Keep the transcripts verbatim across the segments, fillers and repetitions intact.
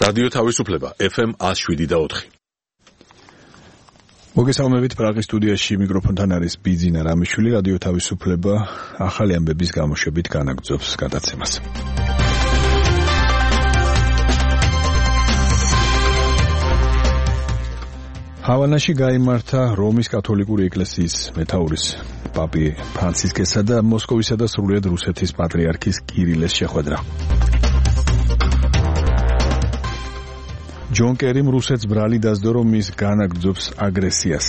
რადიო თავისუფლება ეფ ემ one oh seven point four. მოგესალმებით პრაღის სტუდიაში მიკროფონთან არის ბიძინა რამიშვილი. რადიო თავისუფლება ახალი ამბების გამოშვებით განაგრძობს გადაცემას. ჰავანაში გაიმართა რომის კათოლიკური ეკლესიის მეთაურის პაპი ფრანცისკესა და მოსკოვისა და სრულიად რუსეთის პატრიარქის კირილეს შეხვედრა. ჯონ კერიმ რუსეთს ბრალი დასდო, რომ ის განაგრძობს აგრესიას.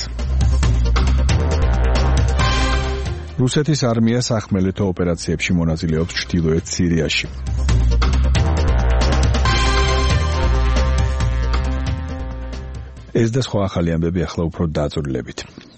რუსეთის არმია სახმელეთო ოპერაციებში მონაწილეობს ჩრდილოეთ სირიაში. ეს და სხვა ახალი ამბები ახლა უფრო დაწვრილებით.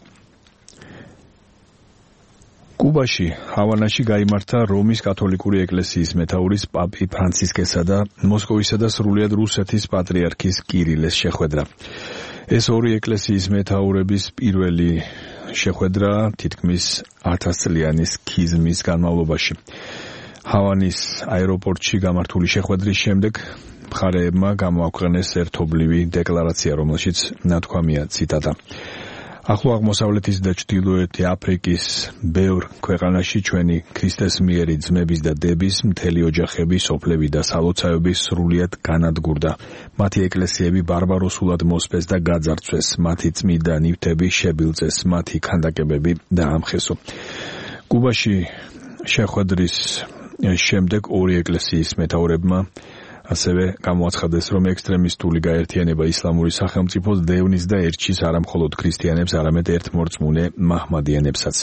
კუბაში, ჰავანაში გაიმართა რომის კათოლიკური ეკლესიის მეთაურის პაპი ფრანცისკესა და მოსკოვისა და სრულიად რუსეთის პატრიარქის კირილეს შეხვედრა. ეს ორი ეკლესიის მეთაურების პირველი შეხვედრა თითქმის ათასწლიანი სქიზმის განმავლობაში. ჰავანის აეროპორტში გამართული შეხვედრის შემდეგ მხარეებმა გამოაქვეყნეს ერთობლივი დეკლარაცია, რომელშიც ნათქვამია ციტატა. ახლო აღმოსავლეთის და ჩრდილოეთი აფრიკის ბევრ ქვეყანაში ჩვენი ქრისტეს მიერი ძმების და დების მთელი ოჯახები, სოფლები და სალოცავები სრულიად განადგურდა. მათი ეკლესიები ბარბაროსულად მოსპეს და გაძარცვეს, მათი წმიდა ნივთები შებილწეს, მათი ქანდაკებები დაამხესო. კუბაში შეხვედრის შემდეგ ორი ეკლესიის მეთაურებმა ასევე გამოაცხადეს, რომ ექსტრემისტული გაერთიანება ისლამური სახელმწიფოს დევნის და ერჩის არამხოლოდ ქრისტიანებს, არამედ ერთმორწმუნე მაჰმადიანებსაც.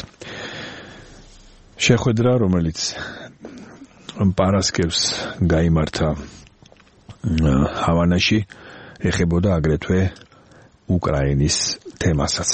შეხვედრა, რომელიც პარასკევს გაიმართა ჰავანაში, ეხებოდა აგრეთვე უკრაინის თემასაც.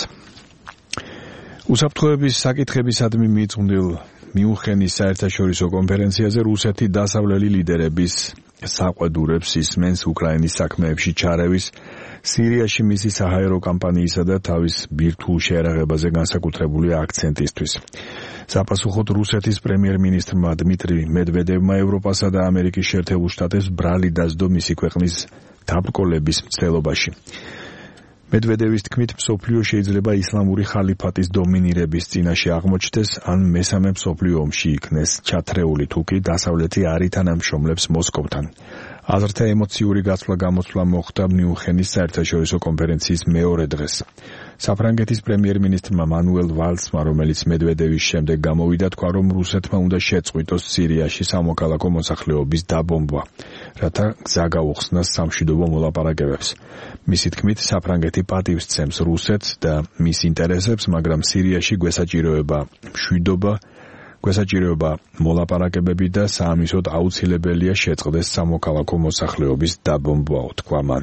უსაფრთხოების საკითხებისადმი მიძღვნილ მიუნხენის საერთაშორისო კონფერენციაზე რუსეთი დასავლელი ლიდერების საყვედურებს ისმენს უკრაინის საქმეებში ჩარევის, სირიაში მისი საჰაერო კამპანიისა და თავის ბირთვულ შეერაღებაზე განსაკუთრებული აქცენტისთვის. საპასუხოდ რუსეთის პრემიერ-მინისტრმა დმიტრი მედვედევმა ევროპასა და ამერიკის შეერთებულ შტატებს ბრალი დასდო მისი ქვეყნის დაბრკოლების მცდელობაში. მედვედევის თქმით, მსოფლიო შეიძლება ისლამური ხალიფატის დომინირების წინაშე აღმოჩნდეს, ან მესამე მსოფლიო ომში იქნეს ჩათრეული, თუკი დასავლეთი არ ითანამშრომლებს მოსკოვთან. აზრთა ემოციური გაცვლა-გამოცვლა მოხდა მიუნხენის საერთაშორისო კონფერენციის მეორე დღეს. საფრანგეთის პრემიერ-მინისტრმა მანუელ ვალსმა, რომელიც მედვედევის შემდეგ გამოვიდა, თქვა, რომ რუსეთმა უნდა შეწყვიტოს სირიაში სამოქალაქო მოსახლეობის დაბომბვა, რათა გზა გაუხსნას სამშვიდობო მოლაპარაკებებს. მისი თქმით, საფრანგეთი პატივს სცემს რუსეთს და მის ინტერესებს, მაგრამ სირიაში გვესაჭიროება მშვიდობა, გვესაჭიროება მოლაპარაკებები და საამისოდ აუცილებელია შეწყდეს სამოქალაქო მოსახლეობის დაბომბვაო, თქვა მან.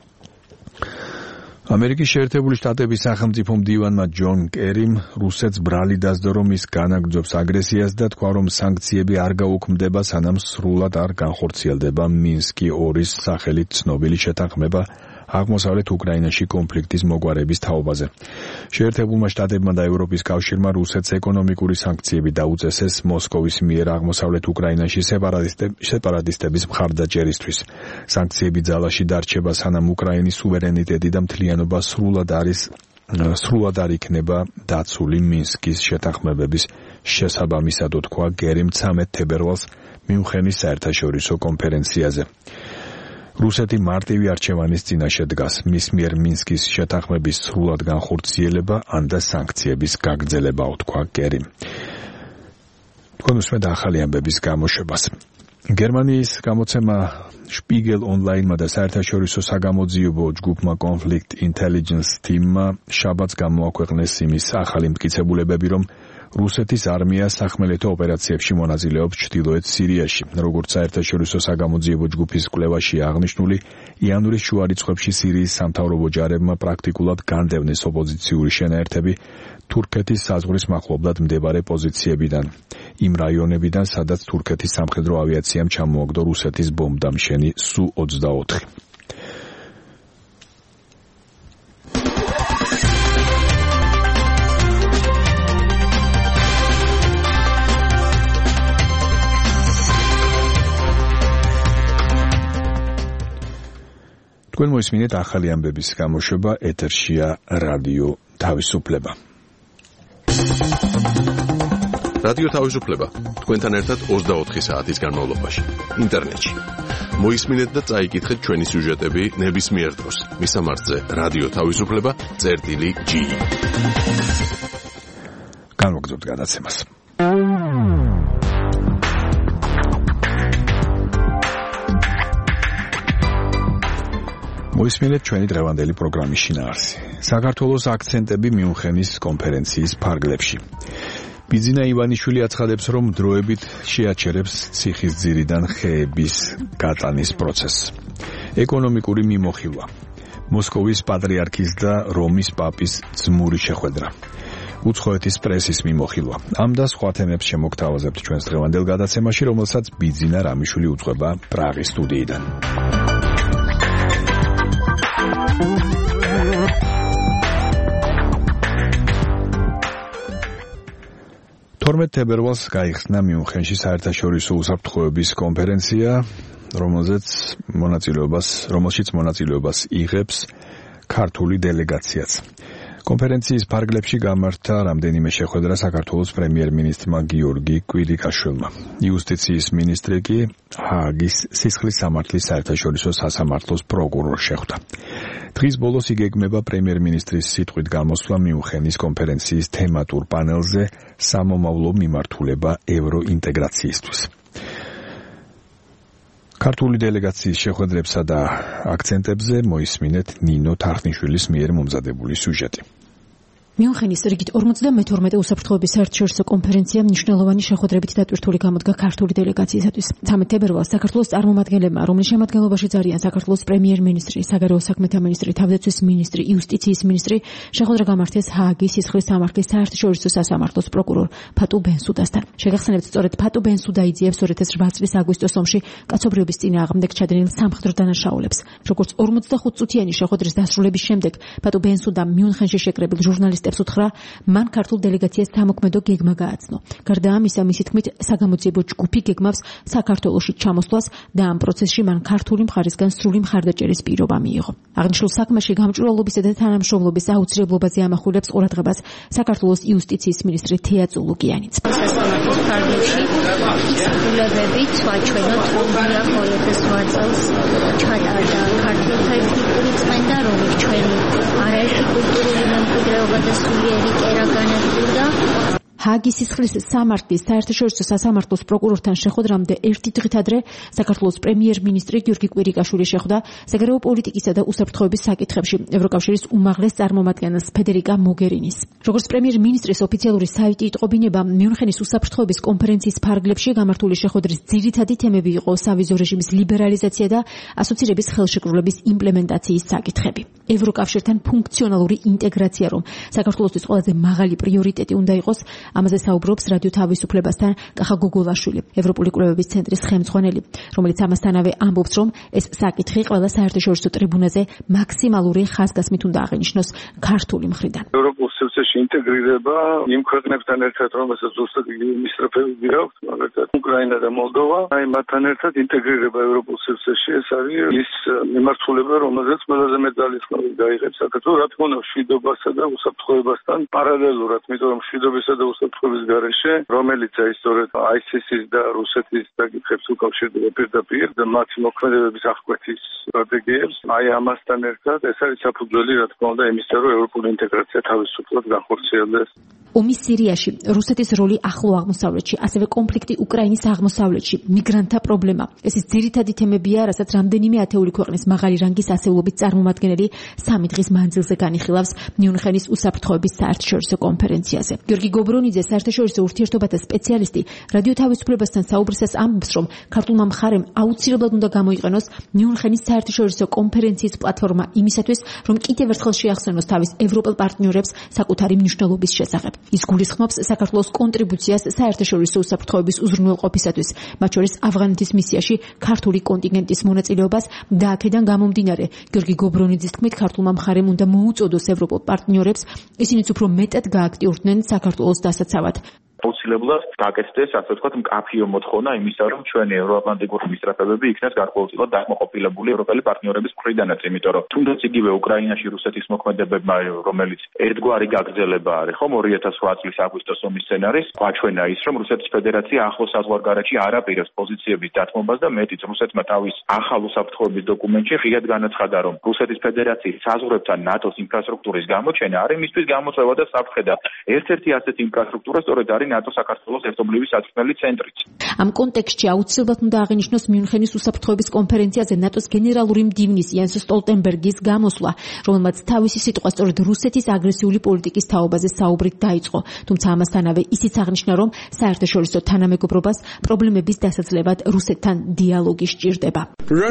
ამერიკის შეერთებული შტატების სახელმწიფო მდივანმა ჯონ კერიმ რუსეთს ბრალი დასდო, რომ ის განაგრძობს აგრესიას და თქვა, რომ სანქციები არ გაუქმდება, სანამ სრულად არ განხორციელდება მინსკი ორის სახელით ცნობილი შეთანხმება აღმოსავლეთ უკრაინაში კონფლიქტის მოგვარების თაობაზე. შეერთებულმა შტატებმა და ევროპის კავშირმა რუსეთს ეკონომიკური სანქციები დაუწესეს მოსკოვის მიერ აღმოსავლეთ უკრაინაში სეპარატისტების მხარდაჭერისთვის. სანქციები ძალაში დარჩება, სანამ უკრაინის სუვერენიტეტი და მთლიანობა სრულად არის სრულად არ იქნება დაცული მინსკის შეთანხმებების შესაბამისად, თქვა გერიმ ცამეტ თებერვალს მიუნხენის საერთაშორისო კონფერენციაზე. რუსეთი მარტივი არჩევანის წინაშე დგას, მის მიერ მინსკის შეთანხმების სრულად განხორციელება ან და სანქციების გაგრძელება, თქვა გერიმ. თქვენ უსმენთ ახალი ამბების გამოშვებას. გერმანიის გამოცემა Spiegel Online-მა და საერთაშორისო საგამოძიებო ჯგუფმა Conflict Intelligence Team-მა შაბათს გამოაქვეყნეს იმის ახალი მტკიცებულებები, რომ რუსეთის არმია სახმელეთო ოპერაციებში მონაწილეობს ჩრდილოეთ სირიაში. როგორც საერთაშორისო საგამოძიებო ჯგუფის კვლევაში აღნიშნული, იანვრის შუა რიცხვებში სირიის სამთავრობო ჯარებმა პრაქტიკულად განდევნეს ოპოზიციური შენაერთები თურქეთის საზღვრის მახლობლად მდებარე პოზიციებიდან, იმ რაიონებიდან, სადაც თურქეთის სამხედრო ავიაციამ ჩამოაგდო რუსეთის ბომბდამშენი სუ ოცდაოთხი. თქვენ მოისმინეთ ახალი ამბების გამოშვება, ეთერშია რადიო თავისუფლება. რადიო თავისუფლება თქვენთან ერთად ოცდაოთხი საათის განმავლობაში ინტერნეტში. მოისმინეთ და წაიკითხეთ ჩვენი სიუჟეტები ნებისმიერ დროს. მისამართზე რადიო თავისუფლება წერტილი ჯი. განვაგრძობთ გადაცემას. მოისმინეთ ჩვენი დღევანდელი პროგრამის შინაარსი. საქართველოს აქცენტები მიუნხენის კონფერენციის ფარგლებში. ბიძინა ივანიშვილი აცხადებს, რომ დროებით შეაჩერებს ციხისძირიდან ხეების გატანის პროცესს. ეკონომიკური მიმოხილვა. მოსკოვის პატრიარქის და რომის პაპის ძმური შეხვედრა. უცხოეთის პრესის მიმოხილვა. ამ და სხვა თემებს შემოგთავაზებთ ჩვენს დღევანდელ გადაცემაში, რომელსაც ბიძინა რამიშვილი უძღვება პრაღის სტუდიიდან. თორმეტ თებერვალს გაიხსნა მიუნხენში საერთაშორისო უსაფრთხოების კონფერენცია, რომელზეც მონაწილეობას, რომელშიც მონაწილეობას იღებს ქართული დელეგაციაც. კონფერენციის ფარგლებში გამართა რამდენიმე შეხვედრა საქართველოს პრემიერ-მინისტრმა გიორგი კვირიკაშვილმა. იუსტიციის მინისტრი კი ჰააგის სისხლის სამართლის საერთაშორისო სასამართლოს პროკურორს შეხვდა. დღის ბოლოს იგეგმება პრემიერ-მინისტრის სიტყვით გამოსვლა მიუნხენის კონფერენციის თემატურ პანელზე სამომავლო მიმართულება ევროინტეგრაციისთვის. ქართული დელეგაციის შეხვედრებსა და აქცენტებზე მოისმინეთ ნინო თარხნიშვილის მიერ მომზადებული სიუჟეტი. მიუნხენის რიგით ორმოცდამეთორმეტე უსაფრთხოების საერთაშორისო კონფერენცია მნიშვნელოვანი შეხვედრებით დატვირთული გამოდგა ქართული დელეგაციისათვის. ცამეტ თებერვალს საქართველოს წარმომადგენლებმა, რომლის შემადგენლობაშიც არიან საქართველოს პრემიერ-მინისტრი, საგარეო საქმეთა მინისტრი, თავდაცვის მინისტრი, იუსტიციის მინისტრი, შეხვედრა გამართეს ჰააგის სისხლის სამართლის საერთაშორისო სასამართლოს პროკურორ ფატუ ბენსუდასთან. შეგახსენებთ, სწორედ ფატუ ბენსუდა იძიებს ორი ათას რვა წლის აგვისტოს ომში კაცობრიობის წინააღმდეგ ჩადენილ სამხედრო დანაშაულებს. როგორც ორმოცდახუთ წუთიანი შეხვედრის დასრულების შემდეგ ფატუ ბენსუდამ მიუნხენში შეკრებილ ჟურნალისტებს უთხრა, მან ქართულ დელეგაციას თამოქმედო გეგმა გააცნო. გარდა ამისა, მისი თქმით, საგამოძიებო ჯგუფი გეგმავს საქართველოში ჩამოსვლას და ამ პროცესში მან ქართული მხარისგან სრული მხარდაჭერის პირობა მიიღო. აღნიშნულ საქმეში გამჭვირვალობისა და თანამშრომლობის აუცილებლობაზე ამახვილებს ყურადღებას საქართველოს იუსტიციის მინისტრი თეა წულუკიანიც. სასამართლოს ფარგლებში ცვლილებებით ვაჩვენოთ, რომ დიახოლების რვა წელს ჩატარდა ქართულთა ეთნიკური წმენდა, რომელიც ჩვენი არაერთი კულტურული მემკვიდრეობა და სულიერი კერა განადგურდა. ჰააგის სისხლის სამართლის საერთაშორისო სასამართლოს პროკურორთან შეხვედრამდე ერთი დღით ადრე საქართველოს პრემიერ-მინისტრი გიორგი კვირიკაშვილი შეხვდა საგარეო პოლიტიკისა და უსაფრთხოების საკითხებში ევროკავშირის უმაღლეს წარმომადგენელს ფედერიკა მოგერინის. როგორც პრემიერ-მინისტრის ოფიციალური საიტი იტყობინება, მიუნხენის უსაფრთხოების კონფერენციის ფარგლებში გამართული შეხვედრის ძირითადი თემები იყო სავიზო რეჟიმის ლიბერალიზაცია და ასოცირების ხელშეკრულების იმპლემენტაციის საკითხები. ევროკავშირთან ფუნქციონალური ინტეგრაცია, რომ საქართველოსთვის ყველაზე მაღალი პრიორიტეტი უნდა იყოს, ამაზე საუბრობს რადიო თავისუფლებასთან კახა გოგოლაშვილი, ევროპული კვლევების ცენტრის ხელმძღვანელი, რომელიც ამასთანავე ამბობს, რომ ეს საკითხი ყველა საერთაშორისო ტრიბუნაზე მაქსიმალური ხაზგასმით უნდა აღინიშნოს ქართული მხრიდან. ევროპულ სივრცეში ინტეგრირება იმ ქვეყნებთან ერთად, რომელსაც ზუსტად მისწრაფებები აქვს, მაგალითად უკრაინა და მოლდოვა, აი მათთან ერთად ინტეგრირება ევროპულ სივრცეში ეს არის ის მიმართულება, რომელზეც ყველაზე მეტ ძალისხმევას გაიღებს საქართველო, რა თქმა უნდა, მშვიდობასა და უსაფრთხოებასთან პარალელურად, იმიტომ რომ მშვიდობისა და უსაფრთხოების გარეშე, რომელიც აი სწორედ აი სი ის-ის და რუსეთის საკითხებს უკავშირდება პირდაპირ და მათი მოქმედებების აღკვეთის სტრატეგიებს, აი ამასთან ერთად ეს არის საფუძველი, რა თქმა უნდა, იმისა, რომ ევროპული ინტეგრაცია თავისუფლად განხორციელდეს. ომი სირიაში, რუსეთის როლი ახლო აღმოსავლეთში, ასევე კონფლიქტი უკრაინის აღმოსავლეთში, მიგრანტთა პრობლემა. ეს ის ძირითადი თემებია, რასაც რამდენიმე ათეული ქვეყნის მაღალი რანგის ასეულობით წარმომადგენელი სამი დღის მანძილზე განიხილავს მიუნხენის უსაფრთხოების საერთაშორისო კონფერენციაზე. გიორგი გობრონიძე, საერთაშორისო ურთიერთობათა სპეციალისტი, რადიო თავისუფლებასთან საუბრისას ამბობს, რომ ქართულმა მხარემ აუცილებლად უნდა გამოიყენოს მიუნხენის საერთაშორისო კონფერენციის პლატფორმა იმისათვის, რომ კიდევ ერთხელ შეახსენოს თავის ევროპელ პარტნიორებს საკუთარი მნიშვნელობის შესახებ. ის გულისხმობს საქართველოს კონტრიბუციას საერთაშორისო უსაფრთხოების უზრუნველყოფისათვის, მათ შორის ავღანეთის მისიაში ქართული კონტინგენტის მონაწილეობას და აქედან გამომდინარე, გიორგი გობრონიძის თქმით, ქართულმა მხარემ უნდა მოუწოდოს ევროპულ პარტნიორებს, ისინიც უფრო მეტად გააქტიურდნენ საქართველოს დასაცავად. აუცილებლად გაკეთდეს, ასე ვთქვათ, მკაფიო მოთხოვნა იმისა, რომ ჩვენი ევროატლანტიკური მისწრაფებები იქნეს გარკვეულწილად დაკმაყოფილებული ევროპელი პარტნიორების მხრიდანაც, იმიტომ რომ თუნდაც იგივე უკრაინაში რუსეთის მოქმედებებმა, რომელიც ერთგვარი გაგრძელება არის, ხომ ორი ათას ოთხ წლის აგვისტოს ომის სცენარის, გვაჩვენა ის, რომ რუსეთის ფედერაცია ახლო საზღვარგარეთში არ აპირებს პოზიციების დათმობას და მეტიც რუსეთმა თავის ახალ უსაფრთხოების დოკუმენტში ღიად განაცხადა, რომ რუსეთის ფედერაციის საზღვრებთან ნატოს ინფრასტრუქტურის გამოჩენა არის მისთვის გამოწვევა და საფრთხე და ერთ-ერთი ასეთი ინფრასტრუქტურა სწორედ არის ნატო-საქართველოს ერთობლივი საწვრთნელი ცენტრიც. ამ კონტექსტში აუცილებლად უნდა აღინიშნოს მიუნხენის უსაფრთხოების კონფერენციაზე ნატოს გენერალური მდივნის იანს სტოლტენბერგის გამოსვლა, რომელმაც თავისი სიტყვა სწორედ რუსეთის აგრესიული პოლიტიკის თაობაზე საუბრით დაიწყო. თუმცა ამასთანავე ისიც აღნიშნა, რომ საერთაშორისო თანამეგობრობას პრობლემების დასაძლევად რუსეთთან დიალოგი სჭირდება.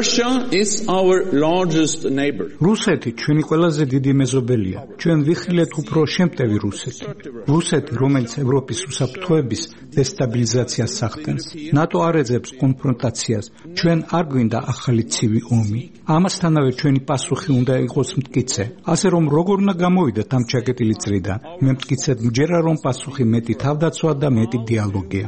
რუსეთი ჩვენი ყველაზე დიდი მეზობელია. ჩვენ ვიხილეთ უფრო შემტევი რუსეთი. რუსეთი, რომელიც ევროპის უსაფრთხოების დესტაბილიზაციას სახდენს. ნატო არ ეძებს კონფრონტაციას. ჩვენ არ გვინდა ახალი ცივი ომი. ამასთანავე ჩვენი პასუხი უნდა იყოს მტკიცე. ასე რომ როგორ უნდა გამოვიდეთ ამ ჩაკეტილი წრიდან? მე მტკიცედ მჯერა, რომ პასუხი მეტი თავდაცვა და მეტი დიალოგია.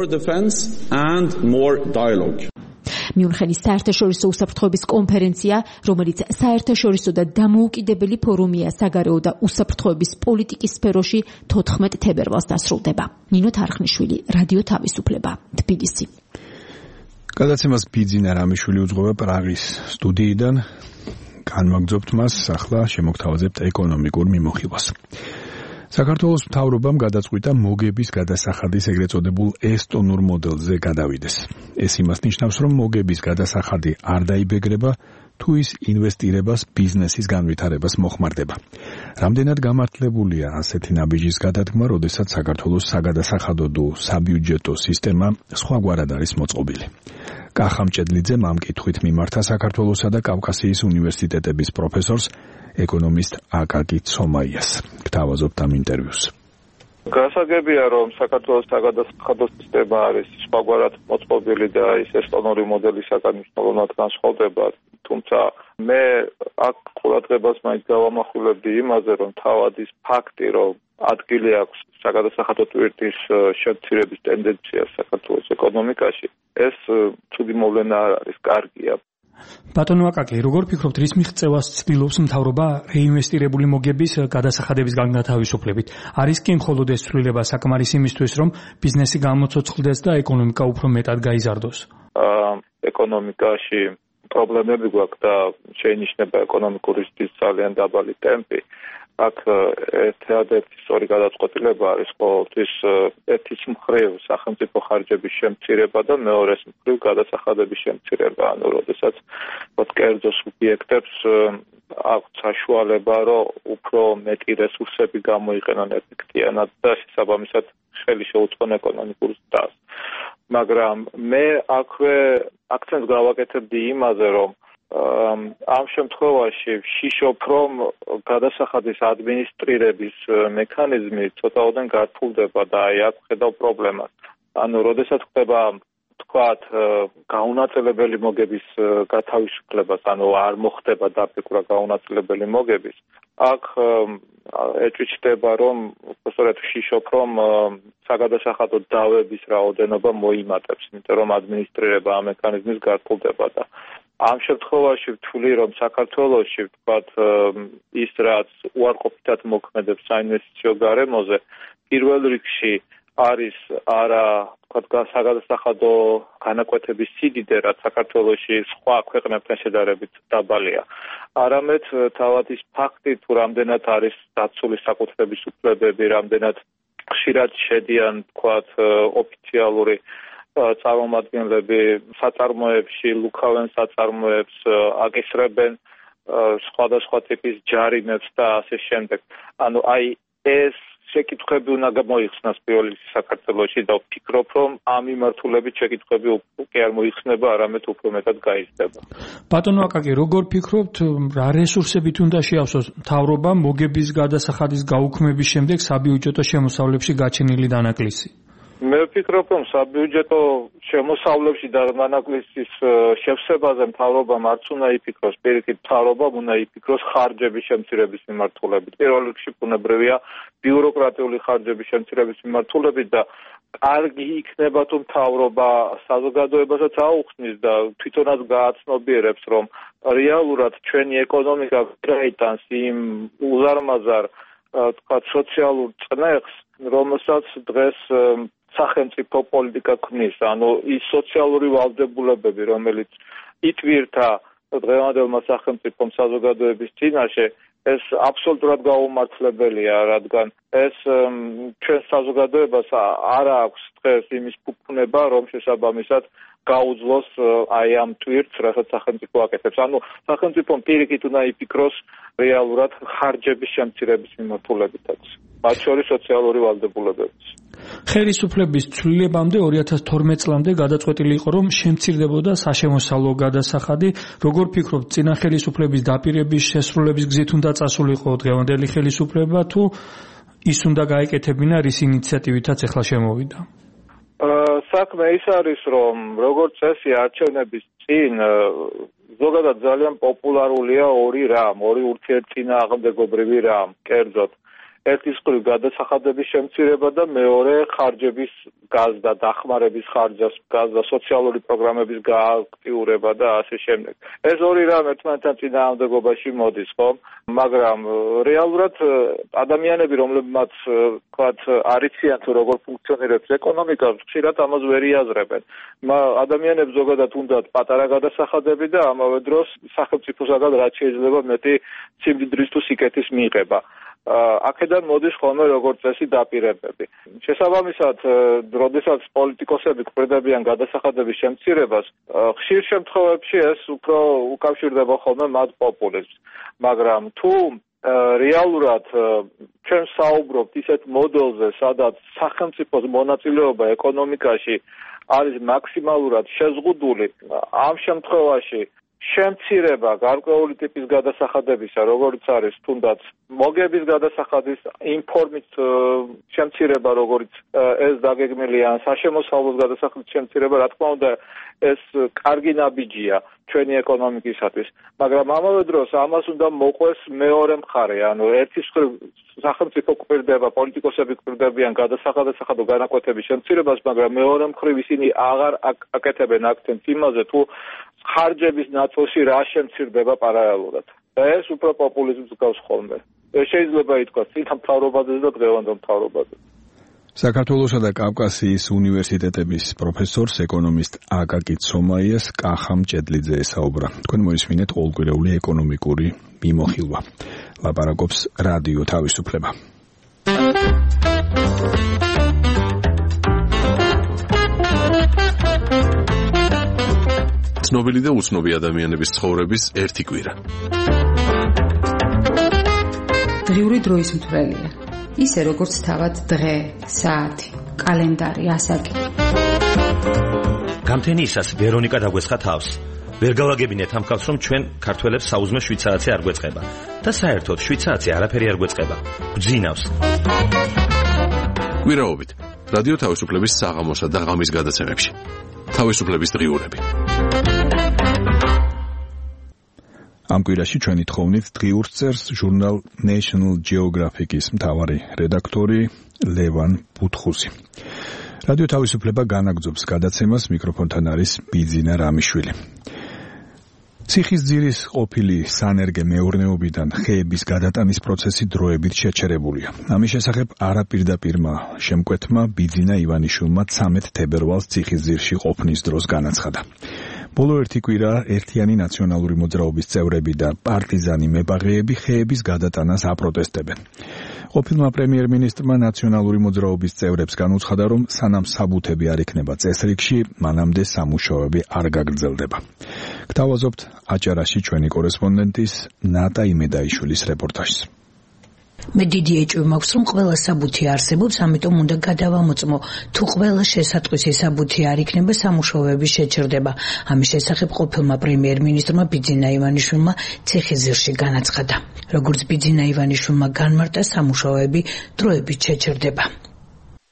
მიუნხენის საერთაშორისო უსაფრთხოების კონფერენცია, რომელიც საერთაშორისო და დამოუკიდებელი ფორუმია საგარეო და უსაფრთხოების პოლიტიკის სფეროში თოთხმეტ თებერვალს დასრულდება. ნინო თარხნიშვილი, რადიო თავისუფლება, თბილისი. გადაცემას ბიძინა რამიშვილი უძღვება პრაღის სტუდიიდან. განვაგრძობთ მას, ახლა შემოგთავაზებთ ეკონომიკურ მიმოხილვას. საქართველოს მთავრობამ გადაწყვიტა მოგების გადასახადის ეგრეთ წოდებულ ესტონურ მოდელზე გადავიდეს. ეს იმას ნიშნავს, რომ მოგების გადასახადი არ დაიბეგრება, თუ ის ინვესტირებას, ბიზნესის განვითარებას მოხმარდება. რამდენად გამართლებულია ასეთი ნაბიჯის გადადგმა, როდესაც საქართველოს საგადასახადო და საბიუჯეტო სისტემა სხვაგვარად არის მოწყობილი. კახა მჭედლიძემ ამ კითხვით მიმართა საქართველოსა და კავკასიის უნივერსიტეტების პროფესორს, ეკონომისტ აკაკი ცომაიას. გთავაზობთ ამ ინტერვიუს. გასაგებია, რომ საქართველოს საგადასახადო სისტემა არის სხვაგვარად მოწყობილი და ის ესტონური მოდელისაგან მნიშვნელოვნად განსხვავდება. თუმცა მე აქ ყურადღებას მაინც გავამახვილებდი იმაზე, რომ თავად ის ფაქტი, რომ ადგილი აქვს საგადასახადო ტვირთის შემცირების ტენდენციას საქართველოს ეკონომიკაში, ეს ცუდი მოვლენა არ არის, კარგია. ბატონო აკაკი, როგორ ფიქრობთ, რის მიღწევას ცდილობს მთავრობა რეინვესტირებული მოგების გადასახადებისგან გათავისუფლებით? არის კი მხოლოდ ეს ცვლილება საკმარის იმისთვის, რომ ბიზნესი გამოცოცხლდეს და ეკონომიკა უფრო მეტად გაიზარდოს? ეკონომიკაში პრობლემები გვაქვს და შეინიშნება ეკონომიკური ზრდის ძალიან დაბალი ტემპი. აქ ერთადერთი სწორი გადაწყვეტილება არის ყოველთვის ერთის მხრივ სახელმწიფო ხარჯების შემცირება და მეორეს მხრივ გადასახადების შემცირება. ანუ როდესაც კერძო სუბიექტებს აქვთ საშუალება, რომ უფრო მეტი რესურსები გამოიყენონ ეფექტიანად და შესაბამისად ხელი შეუწყონ ეკონომიკურ ზრდას. მაგრამ მე აქვე აქცენტს გავაკეთებდი იმაზე, რომ ამ შემთხვევაში ვშიშობ, რომ გადასახადის ადმინისტრირების მექანიზმი ცოტაოდენ გართულდება და აი აქ ხედავ პრობლემას. ანუ როდესაც ხდება თქვათ გაუნაწილებელი მოგების გათავისუფლებას, ანუ არ მოხდება დაფიქრვა გაუნაწილებელი მოგების, აქ ეჭვიჭდება, რომ სწორედ ვშიშობ, რომ საგადასახადო დავების რაოდენობა მოიმატებს, იმიტომ რომ ადმინისტრირება ამ მექანიზმის გართულდება და ამ შემთხვევაში ვთვლი, რომ საქართველოში ვთქვათ ის რაც უარყოფითად მოქმედებს საინვესტიციო გარემოზე, პირველ რიგში არის არა ვთქვათ საგადასახადო განაკვეთების სიდიდე, რაც საქართველოში სხვა ქვეყნებთან შედარებით დაბალია. არამედ თავად ის ფაქტი, თუ რამდენად არის დაცული საკუთრების უფლებები, რამდენად ხშირად შედიან ვთქვათ ოფიციალური წარმომადგენლები საწარმოებში, ლუქავენ საწარმოებს, აკისრებენ სხვადასხვა ტიპის ჯარიმებს და ასე შემდეგ. ანუ აი ეს შეკითხვები უნდა გამოიხსნას პირველ რიგში საქართველოში და ვფიქრობ, რომ ამ მიმართულებით შეკითხვები უკვე არ მოიხსნება, არამედ უფრო მეტად გაიზრდება. ბატონო აკაკი, როგორ ფიქრობთ, რა რესურსებით უნდა შეავსოს მთავრობა მოგების გადასახადის გაუქმების შემდეგ საბიუჯეტო შემოსავლებში გაჩენილი დანაკლისი? მე ვფიქრობ, რომ საბიუჯეტო შემოსავლებში და დანაკლისის შევსებაზე მთავრობამ არც უნდა იფიქროს, პირიქით მთავრობამ უნდა იფიქროს ხარჯების შემცირების მიმართულებით. პირველ რიგში ბუნებრივია ბიუროკრატიული ხარჯების შემცირების მიმართულებით და კარგი იქნება თუ მთავრობა საზოგადოებასაც აუხსნის და თვითონაც გააცნობიერებს, რომ რეალურად ჩვენი ეკონომიკა გაიტანს იმ უზარმაზარ თქვა სოციალურ წნეხს, რომელსაც დღეს სახელმწიფო პოლიტიკა ქმნის, ანუ ის სოციალური ვალდებულებები, რომელიც იტვირთა დღევანდელმა სახელმწიფომ საზოგადოების წინაშე, ეს აბსოლუტურად გაუმართლებელია, რადგან ეს ჩვენ საზოგადოებას არ აქვს დღეს იმის ფუფუნება, რომ შესაბამისად გაუძლოს აი ამ ტვირთს, რასაც სახელმწიფო აკეთებს. ანუ სახელმწიფომ პირიქით უნდა იფიქროს რეალურად ხარჯების შემცირების მიმართულებითაც, მათ შორის სოციალური ვალდებულებების. ხელისუფლების ცვლილებამდე ორი ათას თორმეტ წლამდე გადაწყვეტილი იყო, რომ შემცირდებოდა საშემოსავლო გადასახადი. როგორ ფიქრობთ, წინა ხელისუფლების დაპირების შესრულების გზით უნდა წასულიყო დღევანდელი ხელისუფლება, თუ ის უნდა გაეკეთებინა, რის ინიციატივითაც ახლა შემოვიდა? საქმე ის არის, რომ როგორც წესი არჩევნების წინ ზოგადად ძალიან პოპულარულია ორი რამ, ორი ურთიერთწინააღმდეგობრივი რამ, კერძოდ. ერთი მხრივ გადასახადების შემცირება და მეორე ხარჯების გაზდა, დახმარების ხარჯას, გაზდა, სოციალური პროგრამების გააქტიურება და ასე შემდეგ. ეს ორი რამ ერთმანეთთან წინააღმდეგობაში მოდის, ხო? მაგრამ რეალურად ადამიანები, რომლებმაც თქვათ არიციან თუ როგორ ფუნქციონირებს ეკონომიკა, ხშირად ამას ვერ იაზრებენ. ადამიანებს ზოგადად უნდათ პატარა გადასახადები და ამავე დროს სახელმწიფოსაგან რაც შეიძლება მეტი სიმდიდრის თუ სიკეთის მიღება. აქედან მოდის ხოლმე როგორც წესი დაპირებები. შესაბამისად, როდესაც პოლიტიკოსები გვხვდებიან გადასახადების შემცირებას, ხშირ შემთხვევებში ეს უფრო უკავშირდება ხოლმე მათ პოპულიზმს. მაგრამ თუ რეალურად ჩვენ საუბრობთ ისეთ მოდელზე, სადაც სახელმწიფოს მონაწილეობა ეკონომიკაში არის მაქსიმალურად შეზღუდული, ამ შემთხვევაში შემცირება გარკვეული ტიპის გადასახადებისა, როგორც არის თუნდაც მოგების გადასახადის ინფორმით შემცირება, როგორც ეს დაგეგმილია, საშემოსავლოს გადასახადის შემცირება, რა თქმა უნდა, ეს კარგი ნაბიჯია ჩვენი ეკონომიკისათვის, მაგრამ ამავე დროს ამას უნდა მოყვეს მეორე მხარე, ანუ ერთი მხრივ სახელმწიფო გვერდება, პოლიტიკოსები გვერდებიან გადასახადო განაკვეთების შემცირებას, მაგრამ მეორე მხრივ ისინი აღარ აკეთებენ აქცენტს იმაზე, თუ ხარჯების ნაწილში რა შემცირდება პარალელურად. და ეს უფრო პოპულიზმს გავს ხოლმე. შეიძლება ითქვას წინა მთავრობაზე და დღევანდელ მთავრობაზე. საქართველოსა და კავკასიის უნივერსიტეტების პროფესორს, ეკონომისტ აკაკი ცომაიას კახამ ჭედლიძე ესაუბრა. თქვენ მოისმინეთ ყოველკვირეული ეკონომიკური მიმოხილვა. ლაპარაკობს რადიო თავისუფლება. ცნობილი და უცნობი ადამიანების ცხოვრების ერთი კვირა. დღიური დროის მთვრელია. ისე როგორც თავად დღე, საათი, კალენდარი, ასაკი. გამთენიისას ვერონიკა დაგვესხა თავს. ვერ გავაგებინეთ ამ ხალხს, რომ ჩვენ ქართველებს საუზმე შვიცარაცი არ გვეწყება და საერთოდ შვიცარაცი არაფერი არ გვეწყება. გვძინავს. კვირაობით რადიო თავისუფლების საღამოსა და ღამის გადაცემებში. თავისუფლების დღიურები. ამ კვირაში ჩვენი თხოვნით დღიურს წერს ჟურნალ National Geographic-ის მთავარი რედაქტორი ლევან ბუთხუსი. რადიო თავისუფლება განაგრძობს გადაცემას, მიკროფონთან არის ბიძინა რამიშვილი. ციხისძირის ყოფილი სანერგე მეურნეობიდან ხეების გადატანის პროცესი დროებით შეჩერებულია. ამის შესახებ არაპირდაპირმა შემკვეთმა ბიძინა ივანიშვილმა ცამეტ თებერვალს ციხისძირში ყოფნის დროს განაცხადა. ბოლო ერთი კვირა ერთიანი ნაციონალური მოძრაობის წევრები და პარტიზანი მებაღეები ხეების გადატანას აპროტესტებენ. ყოფილმა პრემიერ-მინისტრმა ნაციონალური მოძრაობის წევრებს განუცხადა, რომ სანამ საბუთები არ იქნება წესრიგში, მანამდე სამუშაოები არ გაგრძელდება. გთავაზობთ აჭარაში ჩვენი კორესპონდენტის ნატა იმედაიშვილის რეპორტაჟს. მე დიდი ეჭვი მაქვს, რომ ყველა საბუთი არსებობს, ამიტომ უნდა გადავამოწმო. თუ ყველა შესატყვისი საბუთი არ იქნება, სამუშაოები შეჩერდება. ამის შესახებ ყოფილმა პრემიერ-მინისტრმა ბიძინა ივანიშვილმა ციხისძირში განაცხადა. როგორც ბიძინა ივანიშვილმა განმარტა, სამუშაოები დროებით შეჩერდება.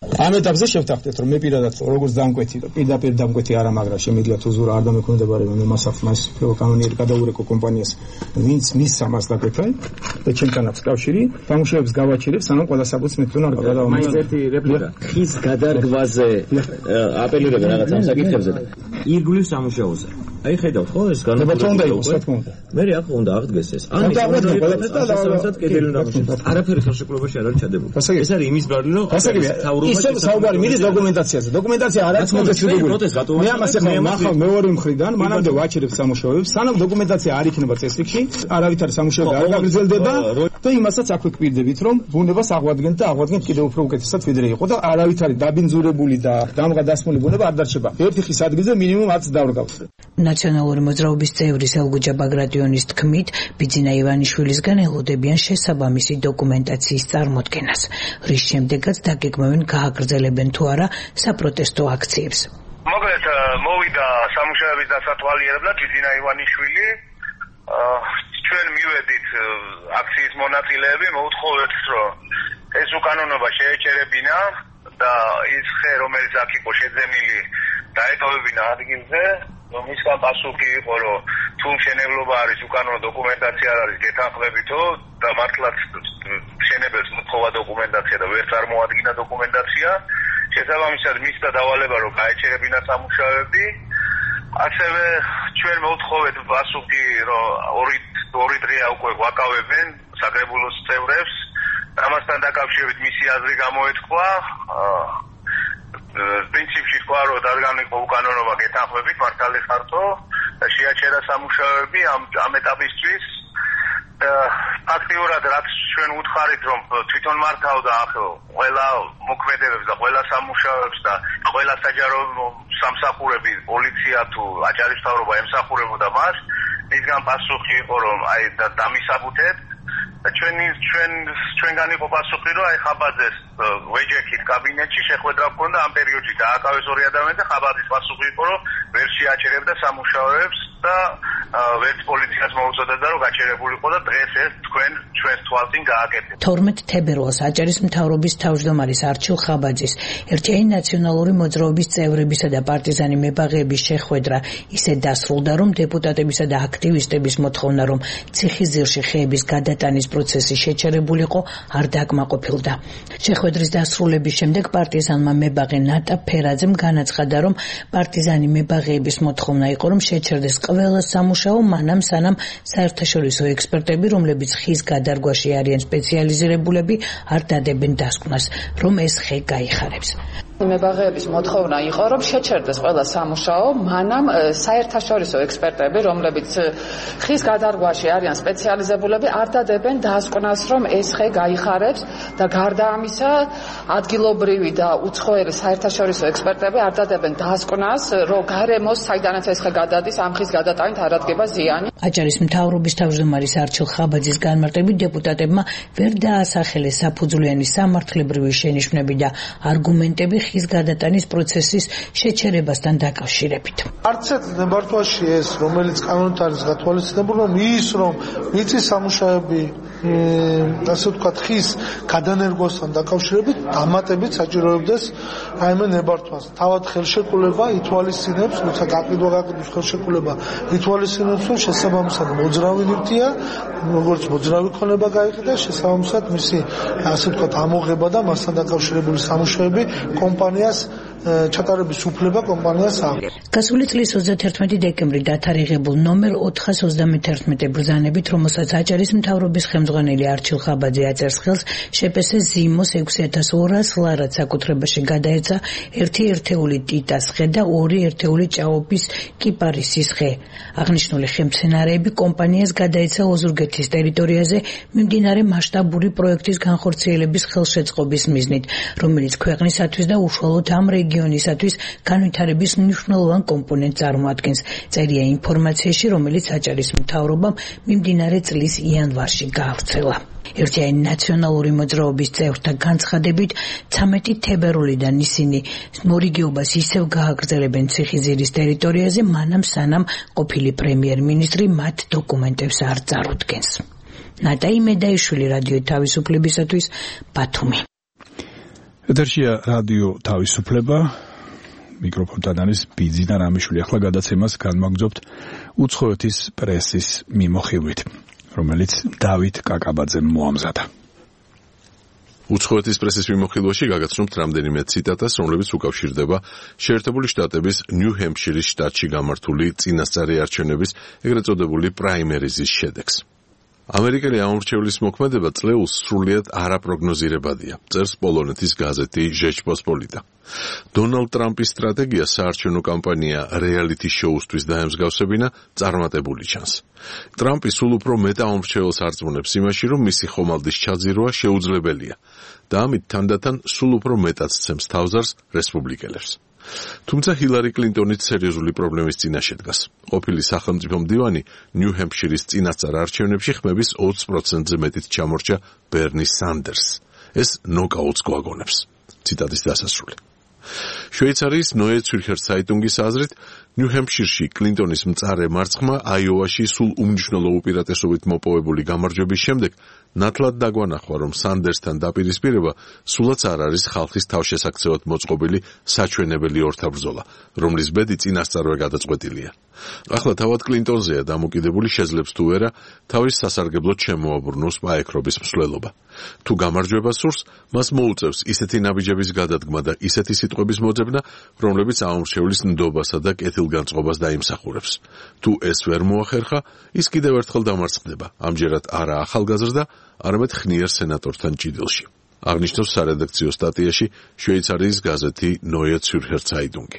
ამ ეტაპზე შევთანხმდეთ, რომ მე პირადად როგორც დამკვეთი, პირდაპირ დამკვეთი არა, მაგრამ შემიძლია თუ ზურა არ დამექვემდებარება მე მასახს მას კანონიერი გადაურეკო კომპანიას, ვინც მის სამას დაგვეთა და ჩემთანაც კავშირი სამუშაოებს გავაჩერებს, სანამ ყველა საბუთს მეთქონ არ გადავამოწმო. მაინც ერთი რეპლიკა. ხის გადარგვაზე აპელირება რაღაც ამ საკითხებზე და ირგვლივ სამუშაოზე. აი ხედავთ ხო ეს განმარტება უნდა იყოს, რა თქმა უნდა. მე რა ხო უნდა აღდგეს ეს. ან ის ყველაფერს კედელი უნდა გამოჩნდეს. არაფერი ხელშეკრულებაში არ არის ჩადებული. ეს არის იმის ბარული რომ ისე საუბარი მიდის დოკუმენტაციაზე. დოკუმენტაცია არ არის მოწესრიგებული. მე ამას ახლა ნახავ მეორე მხრიდან, მანამდე ვაჩერებ სამუშაოებს, სანამ დოკუმენტაცია არ იქნება წესრიგში, არავითარი სამუშაო არ გაგრძელდება და იმასაც აქვეკვირდებით, რომ ბუნებას აღვადგენთ და აღვადგენთ კიდევ უფრო უკეთესად ვიდრე იყო და არავითარი დაბინძურებული და დამღადასმული ბუნება არ დარჩება. ერთი ხის ადგილზე მინიმუმ ათს დავრგავს. ნაციონალური მოძრაობის წევრი სელგუჯა ბაგრატიონის თქმით, ბიძინა ივანიშვილისგან ელოდებიან შესაბამისი დოკუმენტაციის წარმოდგენას, რის შემდეგაც დაგეგმავენ გააგრძელებენ თუ არა საპროტესტო აქციებს. მოკლედ მოვიდა სამუშაოების დასათვალიერებლად ბიძინა ივანიშვილი. ჩვენ მივედით აქციის მონაწილეები, მოუთხოვეთ, რომ ეს უკანონობა შეეჩერებინა და ის ხე, რომელიც აქ იყო შეძენილი, დაეტოვებინა ადგილზე. მისგან პასუხი იყო, რომ თუ მშენებლობა არის, უკანონო დოკუმენტაცია არ არის, გეთანხმებითო და მართლაც მშენებელს მოთხოვა დოკუმენტაცია და ვერ წარმოადგინა დოკუმენტაცია. შესაბამისად მისცა დავალება, რომ გაეჩერებინა სამუშაოები. ასევე ჩვენ მოვთხოვეთ პასუხი, რომ ორი ორი დღეა უკვე ვაკავებენ საკრებულოს წევრებს. ამასთან დაკავშირებით მისი აზრი გამოეთქვა. პრინციპში თქვა, რომ დადგან იყო უკანონობა გეთანხმებით, მართალი ხართო და შეაჩერა სამუშაოები ამ ამ ეტაპისთვის. აქტიურად რაც ჩვენ უთხარით, რომ თვითონ მართავდა ყველა მოქმედებებს და ყველა სამუშაოებს და ყველა საჯარო სამსახურები, პოლიცია თუ აჭარის მთავრობა ემსახურებოდა მას, მისგან პასუხი იყო, რომ აი დამისაბუთეთ და ჩვენი ჩვენ ჩვენგან იყო პასუხი, რომ აი ხაბაძეს ვეჯექით კაბინეტში შეხვედრა ჰქონდა ამ პერიოდში დააკავეს ორი ადამიანი და ხაბაძის პასუხი იყო, რომ ვერ შეაჩერებდა სამუშაოებს და ვერც პოლიციას მოუწოდებდა, რომ გაჩერებულიყო და დღეს ეს თქვენ ჩვენს თვალწინ გააკეთეთ. თორმეტ თებერვალს აჭარის მთავრობის თავმჯდომარის არჩილ ხაბაძის ერთიანი ნაციონალური მოძრაობის წევრებისა და პარტიზანი მებაღეების შეხვედრა ისე დასრულდა, რომ დეპუტატებისა და აქტივისტების მოთხოვნა, რომ ციხისძირში ხეების გადატანის პროცესი შეჩერებულიყო, არ დაკმაყოფილდა. შეხვედრის დასრულების შემდეგ პარტიზანმა მებაღე ნატა ფერაძემ განაცხადა, რომ პარტიზანი მებაღეების მოთხოვნა იყო, რომ შეჩერდეს ყველა სამუშაო, მანამ სანამ საერთაშორისო ექსპერტები, რომლებიც ხის გადარგვაში არიან სპეციალიზირებულები, არ დადებენ დასკვნას, რომ ეს ხე გაიხარებს. მებაღეების მოთხოვნა იყო, რომ შეჩერდეს ყველა სამუშაო, მანამ საერთაშორისო ექსპერტები, რომლებიც ხის გადარგვაში არიან სპეციალიზებულები, არ დადებენ დასკვნას, რომ ეს ხე გაიხარებს და გარდა ამისა, ადგილობრივი და უცხოელი საერთაშორისო ექსპერტები არ დადებენ დასკვნას, რომ გარემოს, საიდანაც ეს ხე გადადის, ამ ხის გადატანით არ ადგება ზიანი. აჭარის მთავრობის თავმჯდომარის არჩილ ხაბაძის განმარტებით დეპუტატებმა ვერ დაასახელეს საფუძვლიანი სამართლებრივი შენიშვნები და არგუმენტები ხის გადატანის პროცესის შეჩერებასთან დაკავშირებით. არც ერთ ნებართვაში ეს, რომელიც კანონით არის გათვალისწინებული, რომ ის რომ მიწის სამუშაოები, ასე ვთქვათ, ხის გადანერგვასთან დაკავშირებით დამატებით საჭიროებდეს რაიმე ნებართვას. თავად ხელშეკრულება ითვალისწინებს, როცა გაყიდვა გაყიდვის ხელშეკრულება ითვალისწინებს, რომ შესაბამისად მოძრავი ნივთია, როგორც მოძრავი ქონება გაიყიდა, შესაბამისად მისი ასე ვთქვათ ამოღება და მასთან დაკავშირებული სამუშაოები კომპანიას ჩატარების უფლება კომპანიას აქვს. გასული წლის ოცდაათი დეკემბრი დათარიღებულ ნომერ ოთხას ოცდამეთერთმეტე ბრძანებით, რომელსაც აჭარის მთავრობის ხელმძღვანელი არჩილ ხაბაძე აწერს ხელს, შეპესეს ზიმოს ექვსი ათას ორას ლარად საკუთრებაში გადაეცა ერთი ერთეული ტიტას ხე და ორი ერთეული ჭაობის კიპარისის ხე. აღნიშნული ხემცენარეები კომპანიას გადაეცა ოზურგეთის ტერიტორიაზე მიმდინარე მასშტაბური პროექტის განხორციელების ხელშეწყობის მიზნით, რომელიც ქვეყნისათვის და უშუალოდ ამ რეგიონისათვის განვითარების მნიშვნელოვან კომპონენტს წარმოადგენს. წერია ინფორმაციაში, რომელიც აჭარის მთავრობამ მიმდინარე წლის იანვარში გაავრცელა. ერთიანი ნაციონალური მოძრაობის წევრთა განცხადებით, ცამეტი თებერვლიდან ისინი მორიგეობას ისევ გააგრძელებენ ციხისძირის ტერიტორიაზე, მანამ სანამ ყოფილი პრემიერ-მინისტრი მათ დოკუმენტებს არ წარუდგენს. ნატა იმედაიშვილი, რადიო თავისუფლებისათვის, ბათუმი. ეთერშია რადიო თავისუფლება. მიკროფონთან არის ბიძინა რამიშვილი. ახლა გადაცემას განმაგრძობთ უცხოეთის პრესის მიმოხილვით, რომელიც დავით კაკაბაძემ მოამზადა. უცხოეთის პრესის მიმოხილვაში გაგაცნობთ რამდენიმე ციტატას, რომლებიც უკავშირდება შეერთებული შტატების ნიუ-ჰემფშირის შტატში გამართული წინასწარი არჩევნების, ეგრეთ წოდებული პრაიმერიზის შედეგს. ამერიკელი ამორჩევლის მოქმედება წლეულს სრულიად არაპროგნოზირებადია, წერს პოლონეთის გაზეთი ჟეჩპოსპოლიტა. დონალდ ტრამპის სტრატეგია საარჩევნო კამპანია რეალიტი შოუსთვის დაემსგავსებინა წარმატებული ჩანს. ტრამპი სულ უფრო მეტ ამორჩეველს არწმუნებს იმაში, რომ მისი ხომალდის ჩაძირვა შეუძლებელია და ამით თანდათან სულ უფრო მეტად სცემს თავზარს რესპუბლიკელებს. თუმცა ჰილარი კლინტონიც სერიოზული პრობლემის წინაშე დგას. ყოფილი სახელმწიფო მდივანი ნიუ-ჰემფშირის წინასწარ არჩევნებში ხმების ოცი პროცენტზე მეტით ჩამორჩა ბერნი სანდერსს. ეს ნოკაუტს გვაგონებს. ციტატის დასასრული. შვეიცარიის ნოე ცვირხერ საიტუნგის აზრით, ნიუ-ჰემფშირში კლინტონის მწარე მარცხმა აიოვაში სულ უმნიშვნელო უპირატესობით მოპოვებული გამარჯვების შემდეგ ნათლად დაგვანახვა, რომ სანდერსთან დაპირისპირება სულაც არ არის ხალხის თავშესაქცევად მოწყობილი საჩვენებელი ორთაბრძოლა, რომლის ბედი წინასწარვე გადაწყვეტილია. ახლა თავად კლინტონზეა დამოკიდებული, შეძლებს თუ ვერა თავის სასარგებლოდ შემოაბრუნოს პაექრობის მსვლელობა. თუ გამარჯვება სურს, მას მოუწევს ისეთი ნაბიჯების გადადგმა და ისეთი სიტყვების მოძებნა, რომლებიც ამორჩევლის ნდობასა და კეთილგანწყობას დაიმსახურებს. თუ ეს ვერ მოახერხა, ის კიდევ ერთხელ დამარცხდება, ამჯერად არა ახალგაზრდა, არამედ ხნიერ სენატორთან ჭიდილში. აღნიშნავს სარედაქციო სტატიაში შვეიცარიის გაზეთი ნოე ცვირხერ საიტუნგი.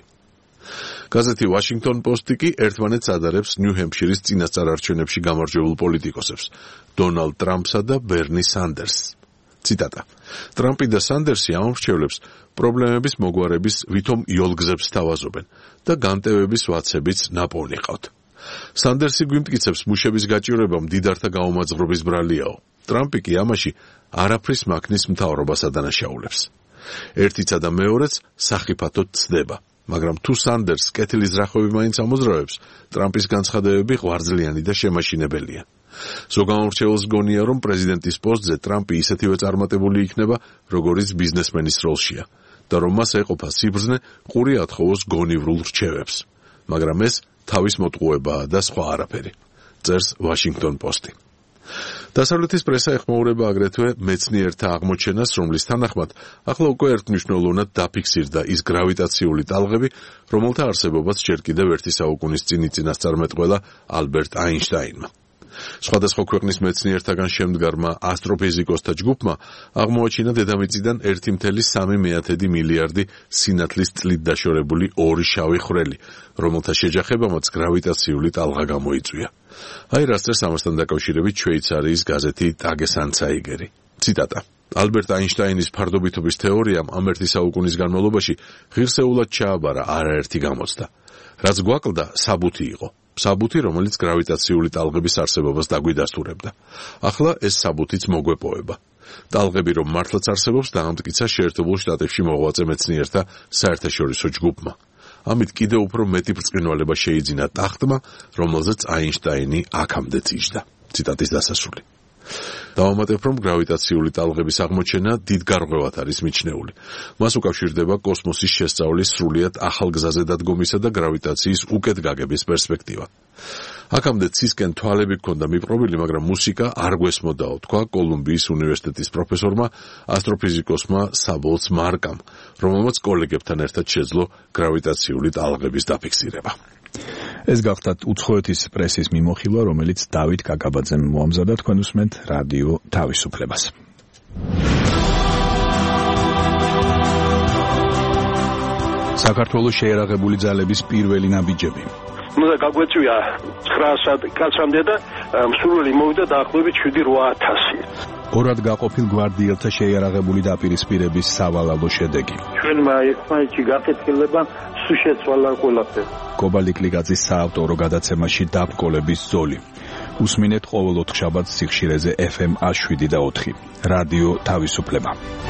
გაზეთი ვაშინგტონ პოსტი კი ერთმანეთს ადარებს ნიუ-ჰემფშირის წინასწარ არჩევნებში გამარჯვებულ პოლიტიკოსებს, დონალდ ტრამპსა და ბერნი სანდერსს. ციტატა. ტრამპი და სანდერსი ამორჩევლებს პრობლემების მოგვარების ვითომ იოლგზებს თავაზობენ და განტევების ვაცებიც ნაპოვნი ყავთ. სანდერსი გვიმტკიცებს მუშების გაჭირვება მდიდართა გაუმაძღრობის ბრალიაო. ტრამპი კი ამაში არაფრის მაქნის მთავრობას ადანაშაულებს. ერთიცა და მეორეც სახიფათოდ ცდება. მაგრამ თუ სანდერსს კეთილის ძრახები მაინც ამოძრავებს, ტრამპის განცხადებები ღვიძლიანი და შემაშინებელია. ზოგ ამორჩეველს გონია, რომ პრეზიდენტის პოსტზე ტრამპი ისეთივე წარმატებული იქნება, როგორიც ბიზნესმენის როლშია და რომ მას ეყოფა სიბრძნე ყური ათხოვოს გონივრულ რჩევებს. მაგრამ ეს თავის მოტყუებაა და სხვა არაფერი, წერს ვაშინგტონ პოსტი. დასავლეთის პრესა ეხმაურება აგრეთვე მეცნიერთა აღმოჩენას, რომლის თანახმად ახლა უკვე ერთმნიშვნელოვნად დაფიქსირდა ის გრავიტაციული ტალღები, რომელთა არსებობაც ჯერ კიდევ ერთი საუკუნის წინ იწინასწარმეტყველა ალბერტ აინშტაინმა. სხვადასხვა ქვეყნის მეცნიერთაგან შემდგარმა ასტროფიზიკოსთა ჯგუფმა აღმოაჩინა დედამიწიდან ერთი კoma სამი მილიარდი სინათლის წლით დაშორებული ორი შავი ხვრელი, რომელთა შეჯახებამაც გრავიტაციული ტალღა გამოიწვია. აი რას წერს ამასთან დაკავშირებით შვეიცარიის გაზეთი ტაგესანცაიგერი. ციტატა. ალბერტ აინშტაინის ფარდობითობის თეორიამ ამ ერთი საუკუნის განმავლობაში ღირსეულად ჩააბარა არაერთი გამოცდა. რაც გვაკლდა, საბუთი იყო. საბუთი, რომელიც გრავიტაციული ტალღების არსებობას დაგვიდასტურებდა. ახლა ეს საბუთიც მოგვეპოვება. ტალღები რომ მართლაც არსებობს, დაამტკიცა შეერთებულ შტატებში მოღვაწე მეცნიერთა საერთაშორისო ჯგუფმა. ამით კიდევ უფრო მეტი ბრწყინვალება შეიძინა ტახტმა, რომელზეც აინშტაინი აქამდეც იჯდა. ციტატის დასასრული. დავამატებ, რომ გრავიტაციული ტალღების აღმოჩენა დიდ გარღვევად არის მიჩნეული. მას უკავშირდება კოსმოსის შესწავლის სრულიად ახალ გზაზე დადგომისა და გრავიტაციის უკეთ გაგების პერსპექტივა. აქამდე ცისკენ თვალები ჰქონდა მიპყრობილი, მაგრამ მუსიკა არ გვესმოდაო, თქვა კოლუმბიის უნივერსიტეტის პროფესორმა, ასტროფიზიკოსმა საბოლც მარკამ, რომელმაც კოლეგებთან ერთად შეძლო გრავიტაციული ტალღების დაფიქსირება. ეს გახდათ უცხოეთის პრესის მიმოხილვა, რომელიც დავით კაკაბაძემ მოამზადა. თქვენ უსმენთ რადიო თავისუფლებას. საქართველოს შეერაღებული ძალების პირველი ნაბიჯები. უნდა გაგვეწვია ცხრა კაცამდე და მსურველი მოვიდა დაახლოებით შვიდი რვა ათასი. ორად გაყოფილ გვარდიელთა შეიარაღებული დაპირისპირების სავალალო შედეგი. ჩვენმა ერთმანეთში გაკეთილება სულ შეცვალა ყველაფერი. კობალიკლიძის საავტორო გადაცემაში დაბრკოლების ზოლი. უსმინეთ ყოველ ოთხშაბათს სიხშირეზე ეფ ემ შვიდი და ოთხი. რადიო თავისუფლება.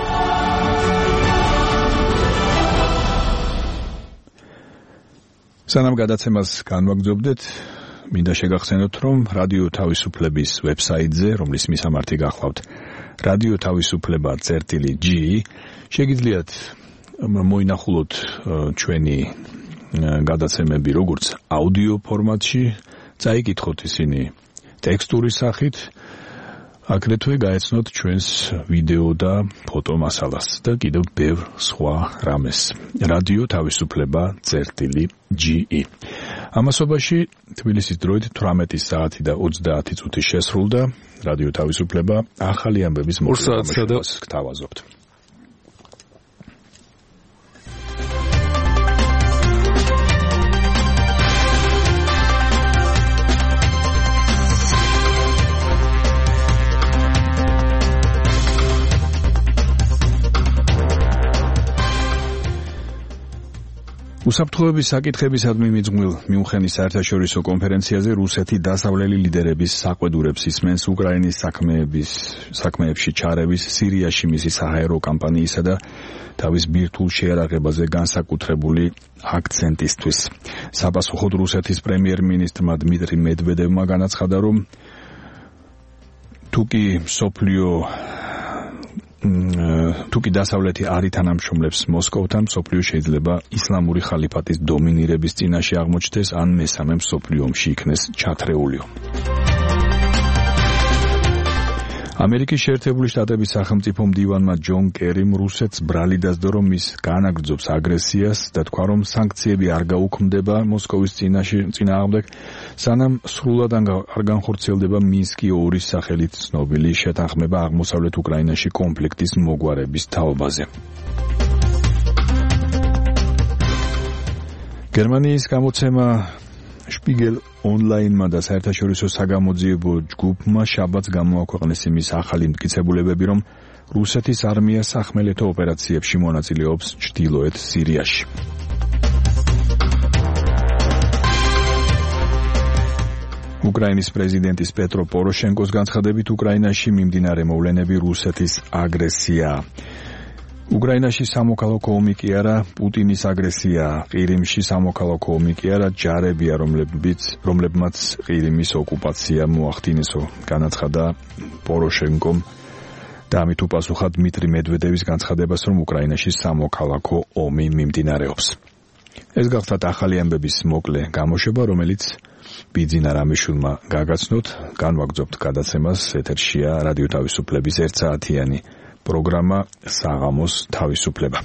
სანამ გადაცემას განვაგრძობდეთ, მინდა შეგახსენოთ, რომ რადიო თავისუფლების ვებსაიტზე, რომლის მისამართი გახლავთ რადიო თავისუფლება წერტილი G შეგიძლიათ მოინახულოთ ჩვენი გადაცემები როგორც აუდიო ფორმატში, წაიკითხოთ ისინი ტექსტური სახით, აგრეთვე გაეცნოთ ჩვენს ვიდეო და ფოტო მასალას და კიდევ ბევრ სხვა რამეს. რადიო თავისუფლება წერტილი G. ამასობაში თბილისის დროით თვრამეტი საათი და ოცდაათი წუთი შესრულდა. რადიო თავისუფლება ახალი ამბების მოხსნას გთავაზობთ. უსაფრთხოების საკითხებისადმი მიძღვნილ მიუნხენის საერთაშორისო კონფერენციაზე რუსეთი დასავლელი ლიდერების საყვედურებს ისმენს უკრაინის საქმეების საქმეებში ჩარევის, სირიაში მისი საჰაერო კამპანიისა და თავის ბირთვულ შეიარაღებაზე განსაკუთრებული აქცენტისთვის. საპასუხოდ რუსეთის პრემიერ-მინისტრმა დმიტრი მედვედევმა განაცხადა, რომ თუკი სოფლიო თუკი დასავლეთი არ ითანამშრომლებს მოსკოვთან, მსოფლიო შეიძლება ისლამური ხალიფატის დომინირების წინაშე აღმოჩნდეს, ან მესამე მსოფლიო ომში იქნეს ჩათრეულიო. ამერიკის შეერთებული შტატების სახელმწიფო მდივანმა ჯონ კერიმ რუსეთს ბრალი დასდო, რომ ის განაგრძობს აგრესიას და თქვა, რომ სანქციები არ გაუქმდება მოსკოვის წინააღმდეგ, სანამ სრულად არ განხორციელდება მინსკი ორის სახელით ცნობილი შეთანხმება აღმოსავლეთ უკრაინაში კონფლიქტის მოგვარების თაობაზე. გერმანიის გამოცემა Spiegel Online-მა და საერთაშორისო საგამოძიებო ჯგუფმა შაბათს გამოაქვეყნეს იმის ახალი მტკიცებულებები, რომ რუსეთის არმია სახმელეთო ოპერაციებში მონაწილეობს ჩრდილოეთ სირიაში. უკრაინის პრეზიდენტის პეტრო პოროშენკოს განცხადებით, უკრაინაში მიმდინარე მოვლენები რუსეთის აგრესიაა. უკრაინაში სამოქალაქო ომი კი არა, პუტინის აგრესია, ყირიმში სამოქალაქო ომი კი არა, ჯარებია, რომლებიც რომლებმაც ყირიმის ოკუპაცია მოახდინესო, განაცხადა პოროშენკომ და ამით უპასუხა დმიტრი მედვედევის განცხადებას, რომ უკრაინაში სამოქალაქო ომი მიმდინარეობს. ეს გახლავთ ახალი ამბების მოკლე გამოშვება, რომელიც ბიძინა რამიშვილმა გაგაცნოთ, განვაგრძობთ გადაცემას, ეთერშია რადიო თავისუფლების ერთსაათიანი პროგრამა საღამოს თავისუფლება.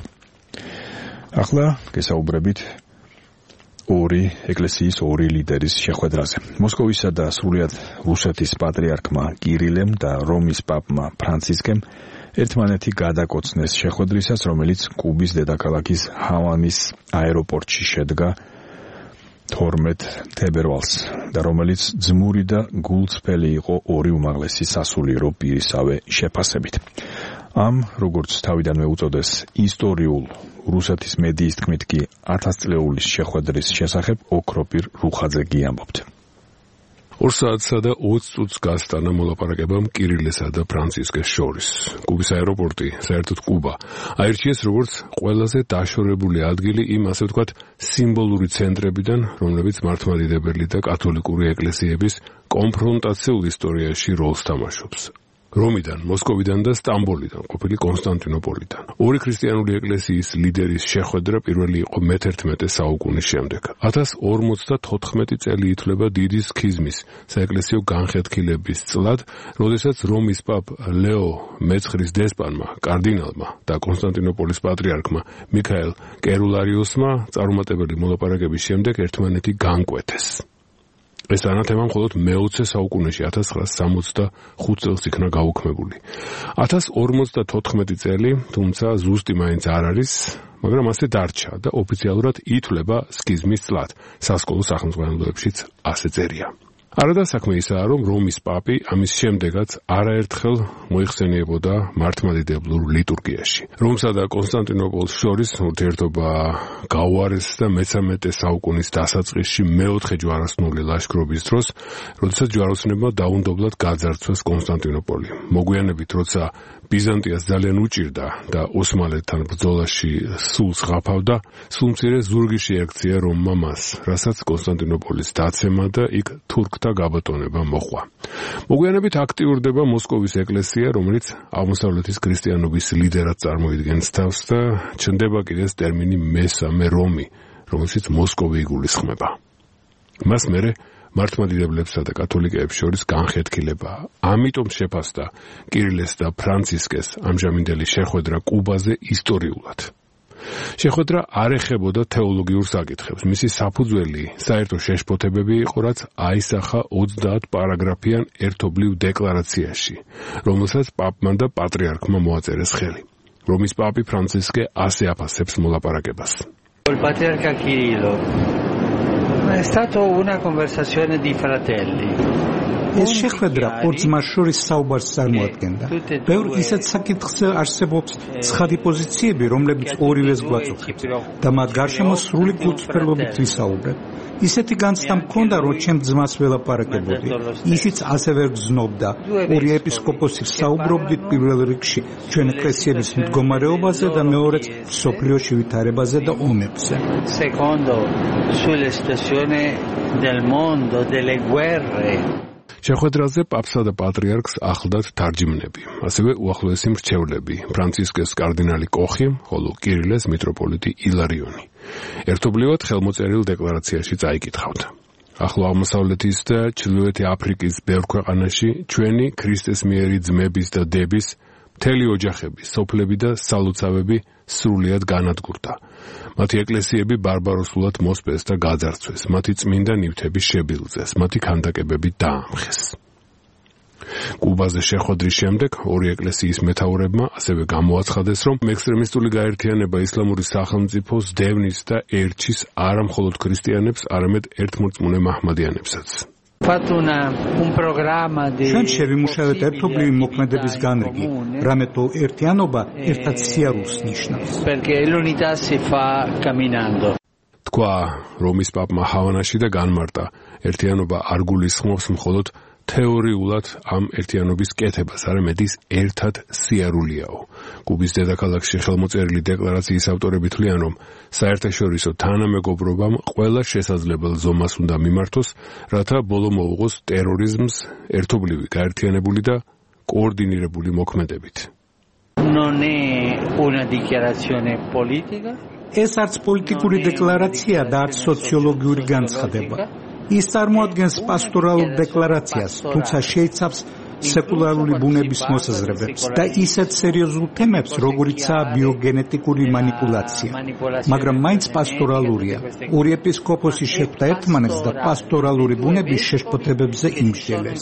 ახლა გესაუბრებით ორი ეკლესიის ორი ლიდერის შეხვედრაზე. მოსკოვისა და სრულიად რუსეთის პატრიარქმა კირილემ და რომის პაპმა ფრანცისკემ ერთმანეთი გადაკოცნეს შეხვედრისას, რომელიც კუბის დედაქალაქის ჰავანის აეროპორტში შედგა თორმეტ თებერვალს და რომელიც ძმური და გულწრფელი იყო ორი უმაღლესი სასულიერო პირისავე შეფასებით. ამ, როგორც თავიდანვე უწოდეს, ისტორიულ რუსეთის მედიის თქმით კი ათასწლეულის შეხვედრის შესახებ ოქროპირ რუხაძე გიამბობთ. ორ საათსა და ოცი წუთს გასტანა მოლაპარაკებამ კირილესა და ფრანცისკეს შორის. კუბის აეროპორტი, საერთოდ კუბა, აირჩიეს როგორც ყველაზე დაშორებული ადგილი იმ, ასე ვთქვათ, სიმბოლური ცენტრებიდან, რომლებიც მართლმადიდებელი და კათოლიკური ეკლესიების კონფრონტაციულ ისტორიაში როლს თამაშობს. რომიდან, მოსკოვიდან და სტამბოლიდან, ყოფილი კონსტანტინოპოლიდან. ორი ქრისტიანული ეკლესიის ლიდერის შეხვედრა პირველი იყო მეთერთმეტე საუკუნის შემდეგ. ათას ორმოცდათოთხმეტი წელი ითვლება დიდი სქიზმის, საეკლესიო განხეთქილების წლად, როდესაც რომის პაპ ლეო მეცხრის დესპანმა, კარდინალმა და კონსტანტინოპოლის პატრიარქმა მიქაელ კერულარიუსმა წარუმატებელი მოლაპარაკების შემდეგ ერთმანეთი განკვეთეს. ეს ანათემა მხოლოდ მეოცე საუკუნეში ათას ცხრაასა სამოცდახუთ წელს იქნა გაუქმებული. ათას ორმოცდათოთხმეტი წელი, თუმცა ზუსტი მაინც არ არის, მაგრამ ასე დარჩა და ოფიციალურად ითვლება სქიზმის წლად. სასკოლო სახელმძღვანელოებშიც ასე წერია. არადა საქმე ისაა, რომ რომის პაპი ამის შემდეგაც არაერთხელ მოიხსენიებოდა მართლმადიდებლურ ლიტურგიაში. რომსა და კონსტანტინოპოლს შორის ურთიერთობა გაუარეს და მესამეტე საუკუნის დასაწყისში მეოთხე ჯვაროსნული ლაშქრობის დროს, როდესაც ჯვაროსნებმა დაუნდობლად გაძარცვეს კონსტანტინოპოლი. მოგვიანებით, როცა ბიზანტიას ძალიან უჭირდა და ოსმალეთთან ბრძოლაში სულს ღაფავდა, სულ მცირე ზურგი შეაქცია რომმა მას, რასაც კონსტანტინოპოლის დაცემა და იქ თურქთა გაბატონება მოჰყვა. მოგვიანებით აქტიურდება მოსკოვის ეკლესია, რომელიც აღმოსავლეთის ქრისტიანობის ლიდერად წარმოიდგენს თავს და ჩნდება კიდეც ტერმინი მესამე რომი, რომელშიც მოსკოვი იგულისხმება. მას მერე მართლმადიდებლებსა და კათოლიკეებს შორის განხეთქილება. ამიტომ შეფასდა კირილეს და ფრანცისკეს ამჟამინდელი შეხვედრა კუბაზე ისტორიულად. შეხვედრა არ ეხებოდა თეოლოგიურ საკითხებს. მისი საფუძველი საერთო შეშფოთებები იყო, რაც აისახა ოცდაათ პარაგრაფიან ერთობლივ დეკლარაციაში, რომელსაც პაპმა და პატრიარქმა მოაწერეს ხელი. რომის პაპი ფრანცისკე ასე აფასებს მოლაპარაკებას. Il patriarca Kirillo è stato una conversazione di fratelli. ეს შეხვედრა ორ ძმას შორის საუბარს წარმოადგენდა. ბევრ ისეთ საკითხზე არსებობს ცხადი პოზიციები, რომლებიც ორივეს გვაწუხებს და მათ გარშემო სრული გულწრფელობით ვისაუბრებ. ისეთი განცდა მქონდა, რომ ჩემ ძმას ველაპარაკებოდი. ისიც ასე ვერ გზნობდა. ორი ეპისკოპოსი საუბრობდით პირველ რიგში ჩვენ ეკლესიების მდგომარეობაზე და მეორეც სოფლიოში ვითარებაზე და ომებზე. Secondo sulla situazione del mondo, delle guerre. შეხვედრაზე პაპსა და პატრიარქს ახლდათ თარჯიმნები, ასევე უახლოესი მრჩევლები, ფრანცისკეს კარდინალი კოხი, ხოლო კირილეს მიტროპოლიტი ილარიონი. ერთობლივად ხელმოწერილ დეკლარაციაში წაიკითხავთ. ახლო აღმოსავლეთის და ჩრდილოეთი აფრიკის ბევრ ქვეყანაში ჩვენი ქრისტეს მიერი ძმების და დების მთელი ოჯახები, სოფლები და სალოცავები სრულიად განადგურდა. მათი ეკლესიები ბარბაროსულად მოსპეს და გაძარცვეს, მათი წმინდა ნივთები შებილძეს, მათი ქანდაკებები დაამხეს. კუბაზე შეხვედრის შემდეგ ორი ეკლესიის მეთაურებმა ასევე გამოაცხადეს, რომ ექსტრემისტული გაერთიანება ისლამური სახელმწიფოს დევნის და ერჩის არა მხოლოდ ქრისტიანებს, არამედ ერთმორწმუნე მაჰმადიანებსაც. ჩვენ შევიმუშავეთ ერთობლივი მოქმედების განრიგი, რამე თუ ერთიანობა ერთად სიარულს ნიშნავს. თქვა რომის პაპმა ჰავანაში და განმარტა, ერთიანობა არ გულისხმობს მხოლოდ თეორიულად ამ ერთიანობის კეთებას, არამედ ის ერთად სიარულიაო. კუბის დედაქალაქში ხელმოწერილი დეკლარაციის ავტორები თვლიან, რომ საერთაშორისო თანამეგობრობამ ყველა შესაძლებელ ზომას უნდა მიმართოს, რათა ბოლო მოუღოს ტერორიზმს ერთობლივი, გაერთიანებული და კოორდინირებული მოქმედებით. ეს არც პოლიტიკური დეკლარაცია და არც სოციოლოგიური განცხადება. ის წარმოადგენს პასტორალურ დეკლარაციას, თუმცა შეიცავს სეკულარული ბუნების მოსაზრებებს და ისეთ სერიოზულ თემებს, როგორიცაა ბიოგენეტიკური манипуляция. მაგრამ მაინც პასტორალურია. ორი ეპისკოპოსი შეხვდა ერთმანეთს და პასტორალური ბუნების შეშფოთებებზე იმსჯელეს.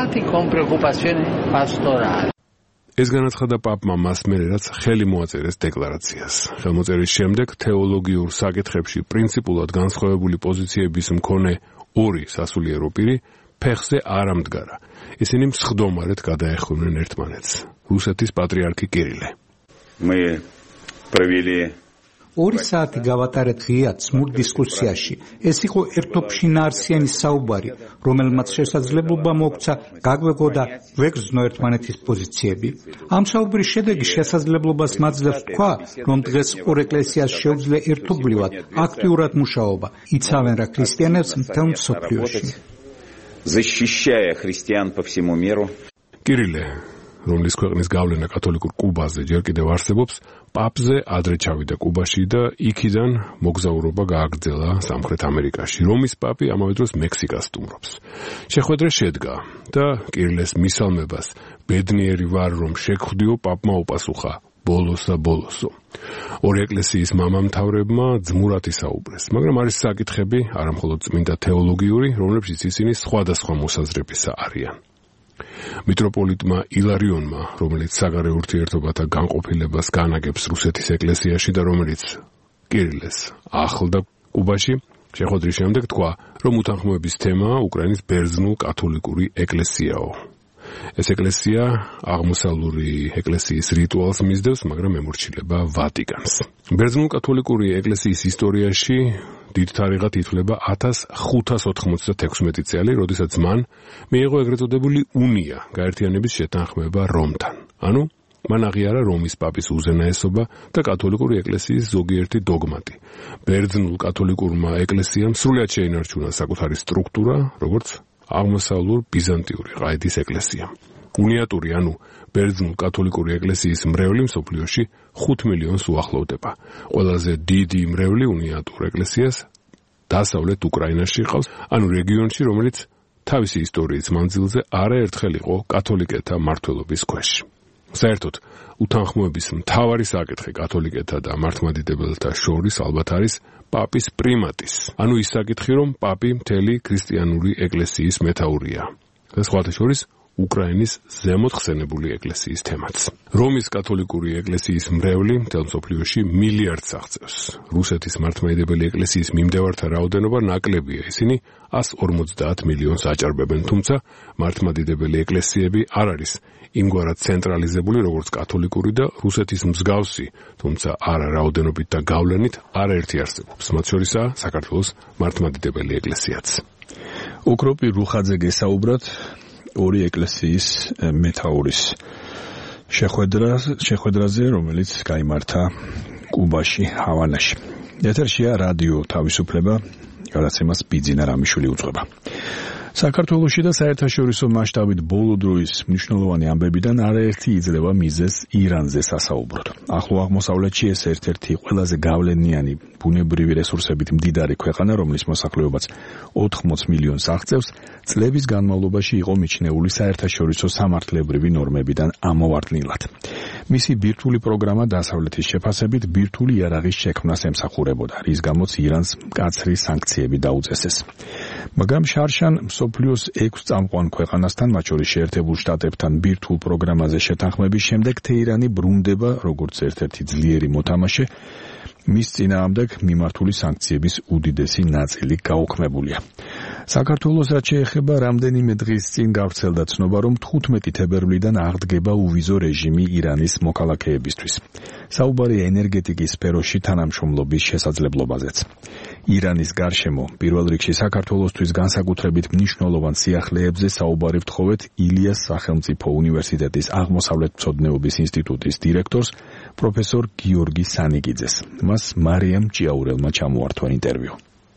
ეს განაცხადა პაპმა მას მერე, რაც ხელი მოაწერეს დეკლარაციას. ხელმოწერის შემდეგ თეოლოგიურ საკითხებში პრინციპულად განსხვავებული პოზიციების მქონე ორი სასულიერო პირი ფეხზე არ ამდგარა. ისინი მსხდომარედ გადაეხვნენ ერთმანეთს. რუსეთის პატრიარქი კირილე. მე провели ორი საათი გავატარეთ ღია ცმურ დისკუსიაში. ეს იყო ერთოფშინაარსიანი საუბარი, რომელმაც შესაძლებლობა მოგვცა გაგვეგო და ვეგრძნო ერთმანეთის პოზიციები. ამ საუბრის შედეგი შესაძლებლობას მაძლევს თქვა, რომ დღეს ორ ეკლესიას შეუძლია ერთობლივად აქტიურად მუშაობა, იცავენ რა ქრისტიანებს მთელ მსოფლიოში. защищая христиан по всему миру. კირილე, რომლის ქვეყნის გავლენა კათოლიკურ კუბაზე ჯერ კიდევ არსებობს, პაპზე ადრე ჩავიდა კუბაში და იქიდან მოგზაურობა გააგრძელა სამხრეთ ამერიკაში. რომის პაპი ამავე დროს მექსიკას სტუმრობს. შეხვედრა შედგა და კირილეს მისალმებას ბედნიერი ვარ, რომ შეგხვდიო, პაპმა უპასუხა. ბოლოსა ბოლოსო. ორი ეკლესიის მამამთავრებმა ძმურად ისაუბრეს, მაგრამ არის საკითხები, არა მხოლოდ წმინდა თეოლოგიური, რომლებშიც ისინი სხვადასხვა მოსაზრებისა არიან. მიტროპოლიტმა ილარიონმა, რომელიც საგარეო ურთიერთობათა განყოფილებას განაგებს რუსეთის ეკლესიაში და რომელიც კირილეს ახლდა კუბაში, შეხვედრის შემდეგ თქვა, რომ უთანხმოების თემაა უკრაინის ბერძნულ-კათოლიკური ეკლესიაო. ეს ეკლესია აღმოსავლური ეკლესიის რიტუალს მისდევს, მაგრამ ემორჩილება ვატიკანს. ბერძნულ-კათოლიკური ეკლესიის ისტორიაში დიდ თარიღად ითვლება ათას ხუთას ოთხმოცდათექვსმეტი წელი, როდესაც მან მიიღო ეგრეთ წოდებული უნია, გაერთიანების შეთანხმება რომთან. ანუ მან აღიარა რომის პაპის უზენაესობა და კათოლიკური ეკლესიის ზოგიერთი დოგმატი. ბერძნულ კათოლიკურმა ეკლესიამ სრულად შეინარჩუნა საკუთარი სტრუქტურა, როგორც აღმოსავლურ ბიზანტიური ყაედის ეკლესიამ. უნიატური, ანუ ბერძნულ კათოლიკური ეკლესიის მრევლი მსოფლიოში ხუთ მილიონს უახლოვდება. ყველაზე დიდი მრევლი უნიატურ ეკლესიას დასავლეთ უკრაინაში ყავს, ანუ რეგიონში, რომელიც თავისი ისტორიის მანძილზე არაერთხელ იყო კათოლიკეთა მმართველობის ქვეშ. საერთოდ, უთანხმოების მთავარი საკითხი კათოლიკეთა და მართლმადიდებელთა შორის ალბათ არის პაპის პრიმატის, ანუ ის საკითხი, რომ პაპი მთელი ქრისტიანული ეკლესიის მეთაურია. და სხვათა შორის უკრაინის ზემოთ ხსენებული ეკლესიის თემაც. რომის კათოლიკური ეკლესიის მრევლი მთელ მსოფლიოში მილიარდს აღწევს. რუსეთის მართლმადიდებელი ეკლესიის მიმდევართა რაოდენობა ნაკლებია, ისინი ას ორმოცდაათ მილიონს აჭარბებენ, თუმცა მართლმადიდებელი ეკლესიები არ არის იმგვარად ცენტრალიზებული, როგორც კათოლიკური და რუსეთის მსგავსი, თუმცა არა რაოდენობით და გავლენით არაერთი არსებობს. მათ შორისაა საქართველოს მართლმადიდებელი ეკლესიაც. უკროპი რუხაძე გესაუბრათ ორი ეკლესიის მეთაურის შეხვედრაზე, რომელიც გაიმართა კუბაში, ჰავანაში. ეთერშია რადიო თავისუფლება, გადაცემას ბიძინა რამიშვილი უძღვება. საქართველოში და საერთაშორისო მასშტაბით ბოლო დროის მნიშვნელოვანი ამბებიდან არაერთი იძლევა მიზეზს ირანზე სასაუბროდ. ახლო აღმოსავლეთში ეს ერთ-ერთი ყველაზე გავლენიანი ბუნებრივი რესურსებით მდიდარი ქვეყანა, რომლის მოსახლეობაც ოთხმოც მილიონს აღწევს, წლების განმავლობაში იყო მიჩნეული საერთაშორისო სამართლებრივი ნორმებიდან ამოვარდნილად. მისი ბირთვული პროგრამა დასავლეთის შეფასებით ბირთვული იარაღის შექმნას ემსახურებოდა, რის გამოც ირანს მკაცრი სანქციები დაუწესეს. მაგრამ შარშან მსოფლიოს ექვს წამყვან ქვეყანასთან, მათ შორის შეერთებულ შტატებთან ბირთვულ პროგრამაზე შეთანხმების შემდეგ თეირანი ბრუნდება როგორც ერთ-ერთი ძლიერი მოთამაშე, მის წინააღმდეგ მიმართული სანქციების უდიდესი ნაწილი გაუქმებულია. საქართველოს რაც შეეხება რამდენიმე დღის წინ გავრცელდა ცნობა, რომ თხუთმეტი თებერვლიდან აღდგება უვიზო რეჟიმი ირანის მოქალაქეებისთვის. საუბარი ენერგეტიკის სფეროში თანამშრომლობის შესაძლებლობაზეც. ირანის გარშემო პირველ რიგში საქართველოსთვის განსაკუთრებით მნიშვნელოვან სიახლეებზე საუბარი ვთხოვეთ ილიას სახელმწიფო უნივერსიტეტის აღმოსავლეთმცოდნეობის ინსტიტუტის დირექტორს პროფესორ გიორგი სანიგიძეს. მას მარიამ ჭიაურელმა ჩამოართვა ინტერვიუ.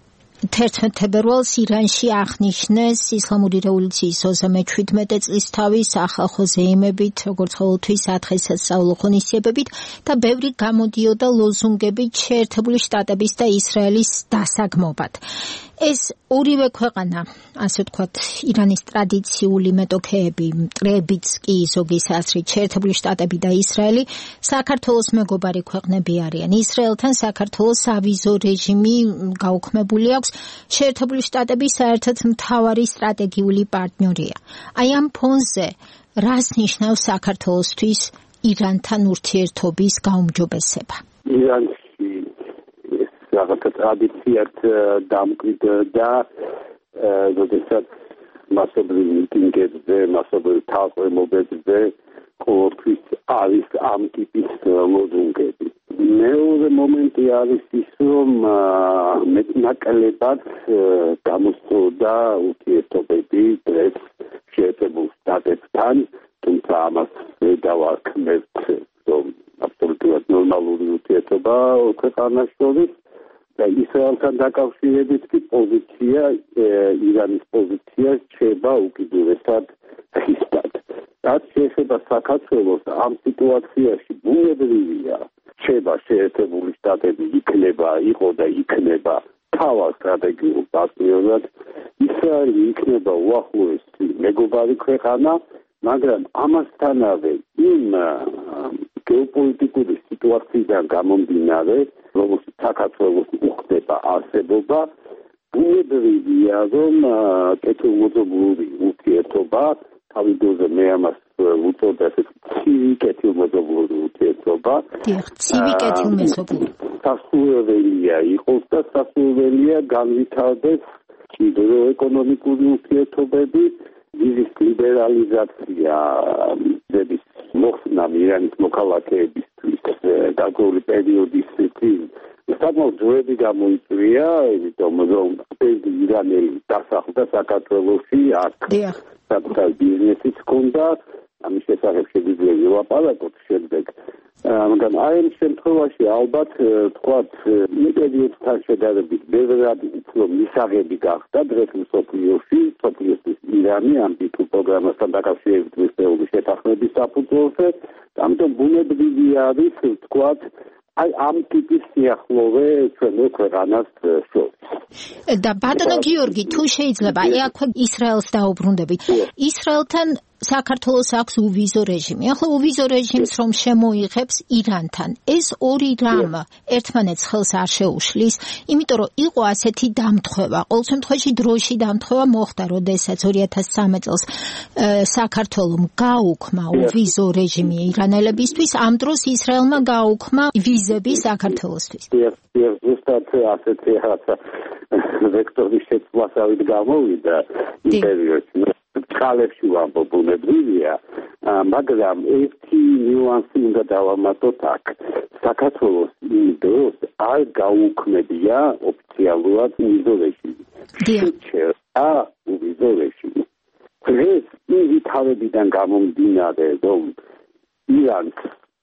თერთმეტ თებერვალს ირანში აღნიშნეს ისლამური რევოლუციის ოცდამეჩვიდმეტე წლისთავის ახალ ზეიმებით, როგორც ყოველთვის სათხესასწაულო ღონისძიებებით და ბევრი გამოდიოდა ლოზუნგებით შეერთებული შტატების და ისრაელის დასაგმობად. ეს ორივე ქვეყანა, ასე ვთქვათ, ირანის ტრადიციული მეტოქეები, მტრებიც კი ზოგის აზრით შეერთებული შტატები და ისრაელი საქართველოს მეგობარი ქვეყნები არიან. ისრაელთან საქართველოს ავიზო რეჟიმი გაუქმებული აქვს. შეერთებული შტატები საერთოდ მთავარი სტრატეგიული პარტნიორია. აი ამ ფონზე რას ნიშნავს საქართველოსთვის ირანთან ურთიერთობის გაუმჯობესება? ირანში რაღაც ტრადიციად დამკვიდრდა, როდესაც მასობრივ მიტინგებზე, მასობრივ თაყვანობებზე ყოველთვის არის ამ ტიპის ლოზუნგები. მეორე მომენტი არის ის, რომ მეტნაკლებად გამოსწორდა ურთიერთობები დღეს შეერთებულ შტატებთან, თუმცა ამას ვერ დავარქმევთ, რომ აბსოლუტურად ნორმალური ურთიერთობა ქვეყანას შორის. და ისრაელთან დაკავშირებით კი პოზიცია, ირანის პოზიცია რჩება უკიდურესად ხისტად. რაც შეეხება საქართველოს ამ სიტუაციაში ბუნებრივია, რჩება შეერთებული შტატები იქნება, იყო და იქნება თავად სტრატეგიულ პარტნიორად, ისრაელი იქნება უახლოესი მეგობარი ქვეყანა, მაგრამ ამასთანავე იმ გეოპოლიტიკური სიტუაციიდან გამომდინარე, რომელშიც საქართველოს უხდება არსებობა, ბუნებრივია, რომ კეთილმოძღვრული ურთიერთობა, თავი დროზე მე ამას ვუწოდე ასეთ ცივი კეთილმოძღვრული ურთიერთობა. დიახ, ცივი კეთილმოძღვრული. სასურველია იყოს და სასურველია განვითარდეს კიდევ ეკონომიკური ურთიერთობები, ვიზის ლიბერალიზაცია, ზების მოხსნა ირანის მოქალაქეებისთვის გარკვეული პერიოდის წინ საკმაოდ ძველი გამოიწვია, იმიტომ რომ ირანელი დასახლდა საქართველოში, აქ საკუთარი ბიზნესიც ჰქონდა ამის შესახებ შეგვიძლია ვილაპარაკოთ შემდეგ. მაგრამ აი ამ შემთხვევაში ალბათ თქვათ იმ პერიოდთან შედარებით ბევრად უფრო მისაღები გახდა დღეს მსოფლიოში, მსოფლიოსთვის ირანი ამ ტიპურ პროგრამასთან დაკავშირებით მისდეობის შეთანხმების საფუძველზე, ამიტომ ბუნებრივი არის თქვათ აი ამ ტიპის სიახლოვე ჩვენო ქვეყანას შორის. და ბატონო გიორგი, თუ შეიძლება, აი აქვე ისრაელს დაუბრუნდებით. ისრაელთან საქართველოს აქვს უვიზო რეჟიმი. ახლა უვიზო რეჟიმს რომ შემოიღებს ირანთან, ეს ორი რამ ერთმანეთს ხელს არ შეუშლის, იმიტომ რომ იყო ასეთი დამთხევა. ყოველ შემთხვევაში დროში დამთხევა მოხდა, როდესაც ორი ათას სამი წელს საქართველომ გაუქმა უვიზო რეჟიმი ირანელებისთვის, ამ დროს ისრაელმა გაუქმა ვიზები საქართველოსთვის. ზუსტად ასეთი რაღაცა ვექტორის შეცვლასავით გამოვიდა იმ პერიოდში. წყალებში ვამბობ ბუნებრივია, მაგრამ ერთი ნიუანსი უნდა დავამატოთ აქ. საქართველოს იმ დროს არ გაუქმებია ოფიციალურად უვიზო რეჟიმი. შეჩერდა უვიზო რეჟიმი. დღეს იმ ვითარებიდან გამომდინარე, რომ ირანს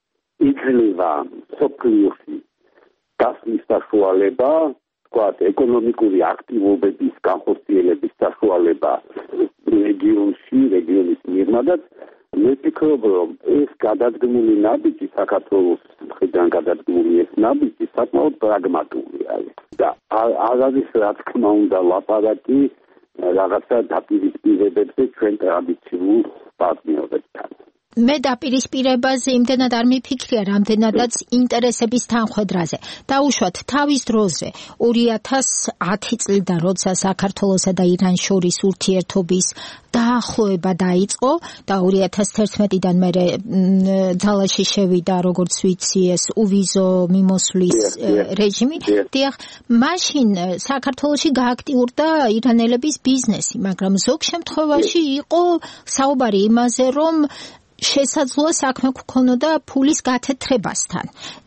იძლევა მსოფლიოში გასვლის საშუალება, თქვათ, ეკონომიკური აქტივობების განხორციელების საშუალება რეგიონში, რეგიონის მიღმადაც, მე ვფიქრობ, რომ ეს გადადგმული ნაბიჯი საქართველოს მხრიდან გადადგმული ეს ნაბიჯი საკმაოდ პრაგმატული არის და არ არის რა თქმა უნდა ლაპარაკი რაღაცა დაპირისპირებებზე ჩვენ ტრადიციულ პარტნიორებთან. მე დაპირისპირებაზე იმდენად არ მიფიქრია, რამდენადაც ინტერესების თანხვედრაზე. დაუშვათ თავის დროზე ორი ათას ათი წლიდან, როცა საქართველოსა და ირანს შორის ურთიერთობის დაახლოება დაიწყო და ორი ათას თერთმეტიდან მერე ძალაში შევიდა, როგორც ვიცი, ეს უვიზო მიმოსვლის რეჟიმი. დიახ, მაშინ საქართველოში გააქტიურდა ირანელების ბიზნესი, მაგრამ ზოგ შემთხვევაში იყო საუბარი იმაზე, რომ შესაძლოა საქმე გქონოდა ფულის გათეთრებასთან.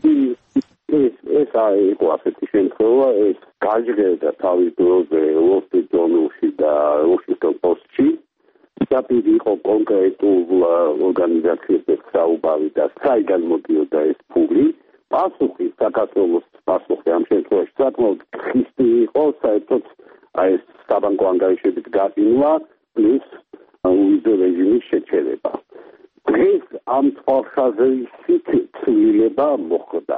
ეს იყო ასეთი შემთხვევა, ეს გაჟღერდა თავის დროზე Wall Street Journal-ში და Washington Post-ში. საპირე იყო კონკრეტულ ორგანიზაციებზე საუბარი და საიდან მოდიოდა ეს ფული. პასუხი საქართველოს პასუხი ამ შემთხვევაში საკმაოდ ხისტი იყო, საერთოდ აი ეს საბანკო ანგარიშებით გაწინვა პლუს უვიზო რეჟიმის შეჩერება. დღეს ამ თვალსაზრისით ცვლილება მოხდა,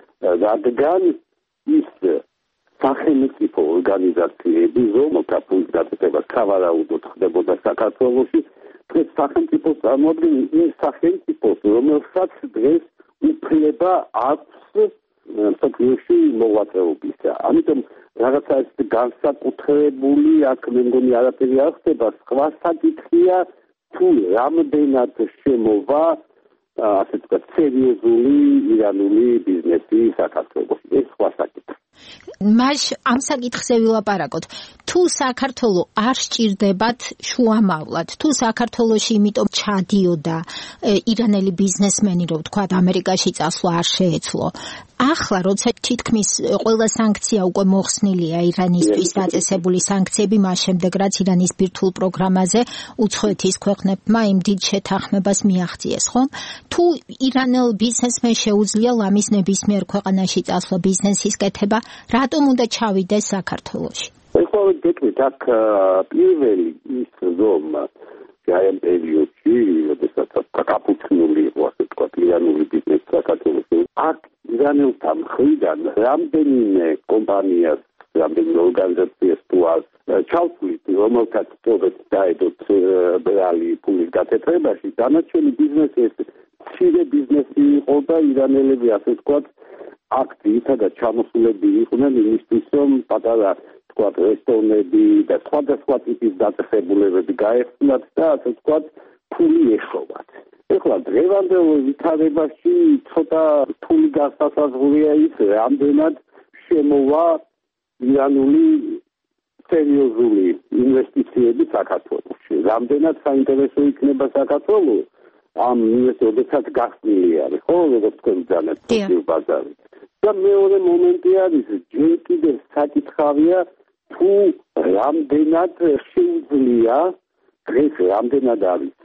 რადგან ის სახელმწიფო ორგანიზაციები, რომელთა ფულის გაწევა სავარაუდოდ ხდებოდა საქართველოში, დღეს სახელმწიფოს წარმოადგენს იმ სახელმწიფოს, რომელსაც დღეს უფლება აქვს მსოფლიოში მოღვაწეობისა. ამიტომ რაღაცა ეს განსაკუთრებული აქ მე მგონი არაფერი არ ხდება, სხვა საკითხია თუ რამდენად შემოვა ასე ვთქვათ სერიოზული ირანული ბიზნესი საქართველოში. ეს სხვა საკითხი. მას ამ საკითხზე ვილაპარაკოთ. თუ საქართველო არ სჭირდებათ შუამავლად, თუ საქართველოში იმიტომ ჩადიოდა ირანელი ბიზნესმენი, რომ ვთქვათ ამერიკაში წასვლა არ შეეძლო. ახლა როცა თითქმის ყველა სანქცია უკვე მოხსნილია ირანისთვის დაწესებული სანქციები, მას შემდეგ რაც ირანის ბირთვულ პროგრამაზე უცხოეთის ქვეყნებმა იმ დიდ შეთანხმებას მიაღწიეს, ხომ? თუ ირანელ ბიზნესმენს შეუძლია ლამის ნებისმიერ ქვეყანაში წასვლა ბიზნესის კეთება, რატომ უნდა ჩავიდეს საქართველოში? ეხლა გეტყვით, აქ პირველი ის რომ ამ პერიოდში, როდესაც კაპუცნული იყო, ასე ვთქვათ, ირანული ბიზნესი საქართველოში, აქ ირანელთა მხრიდან რამდენიმე კომპანიას, რამდენიმე ორგანიზაციას თუ არ ჩავთვლით, რომელთაც სწორედ დაედოთ ბრალი ფულის გათეთრებაში, დანარჩენი ბიზნესი ეს მცირე ბიზნესი იყო და ირანელები, ასე ვთქვათ, აქ ძირითადად ჩამოსულები იყვნენ იმისთვის, რომ პატარა თქვათ რესტორნები და სხვადასხვა ტიპის დაწესებულებები გაეხსნათ და ასე ვთქვათ ფული ეშოვათ. ეხლა დღევანდელ ვითარებაში ცოტა რთული გასასაზღვრია ის, რამდენად შემოვა ირანული სერიოზული ინვესტიციები საქართველოში. რამდენად საინტერესო იქნება საქართველო ამ ინვესტორებსაც გახსნილი არის, ხო, როგორც თქვენ ძალეთ ბაზარი. და მეორე მომენტი არის, ჯერ კიდევ საკითხავია თუ რამდენად შეუძლია დღეს რამდენად არის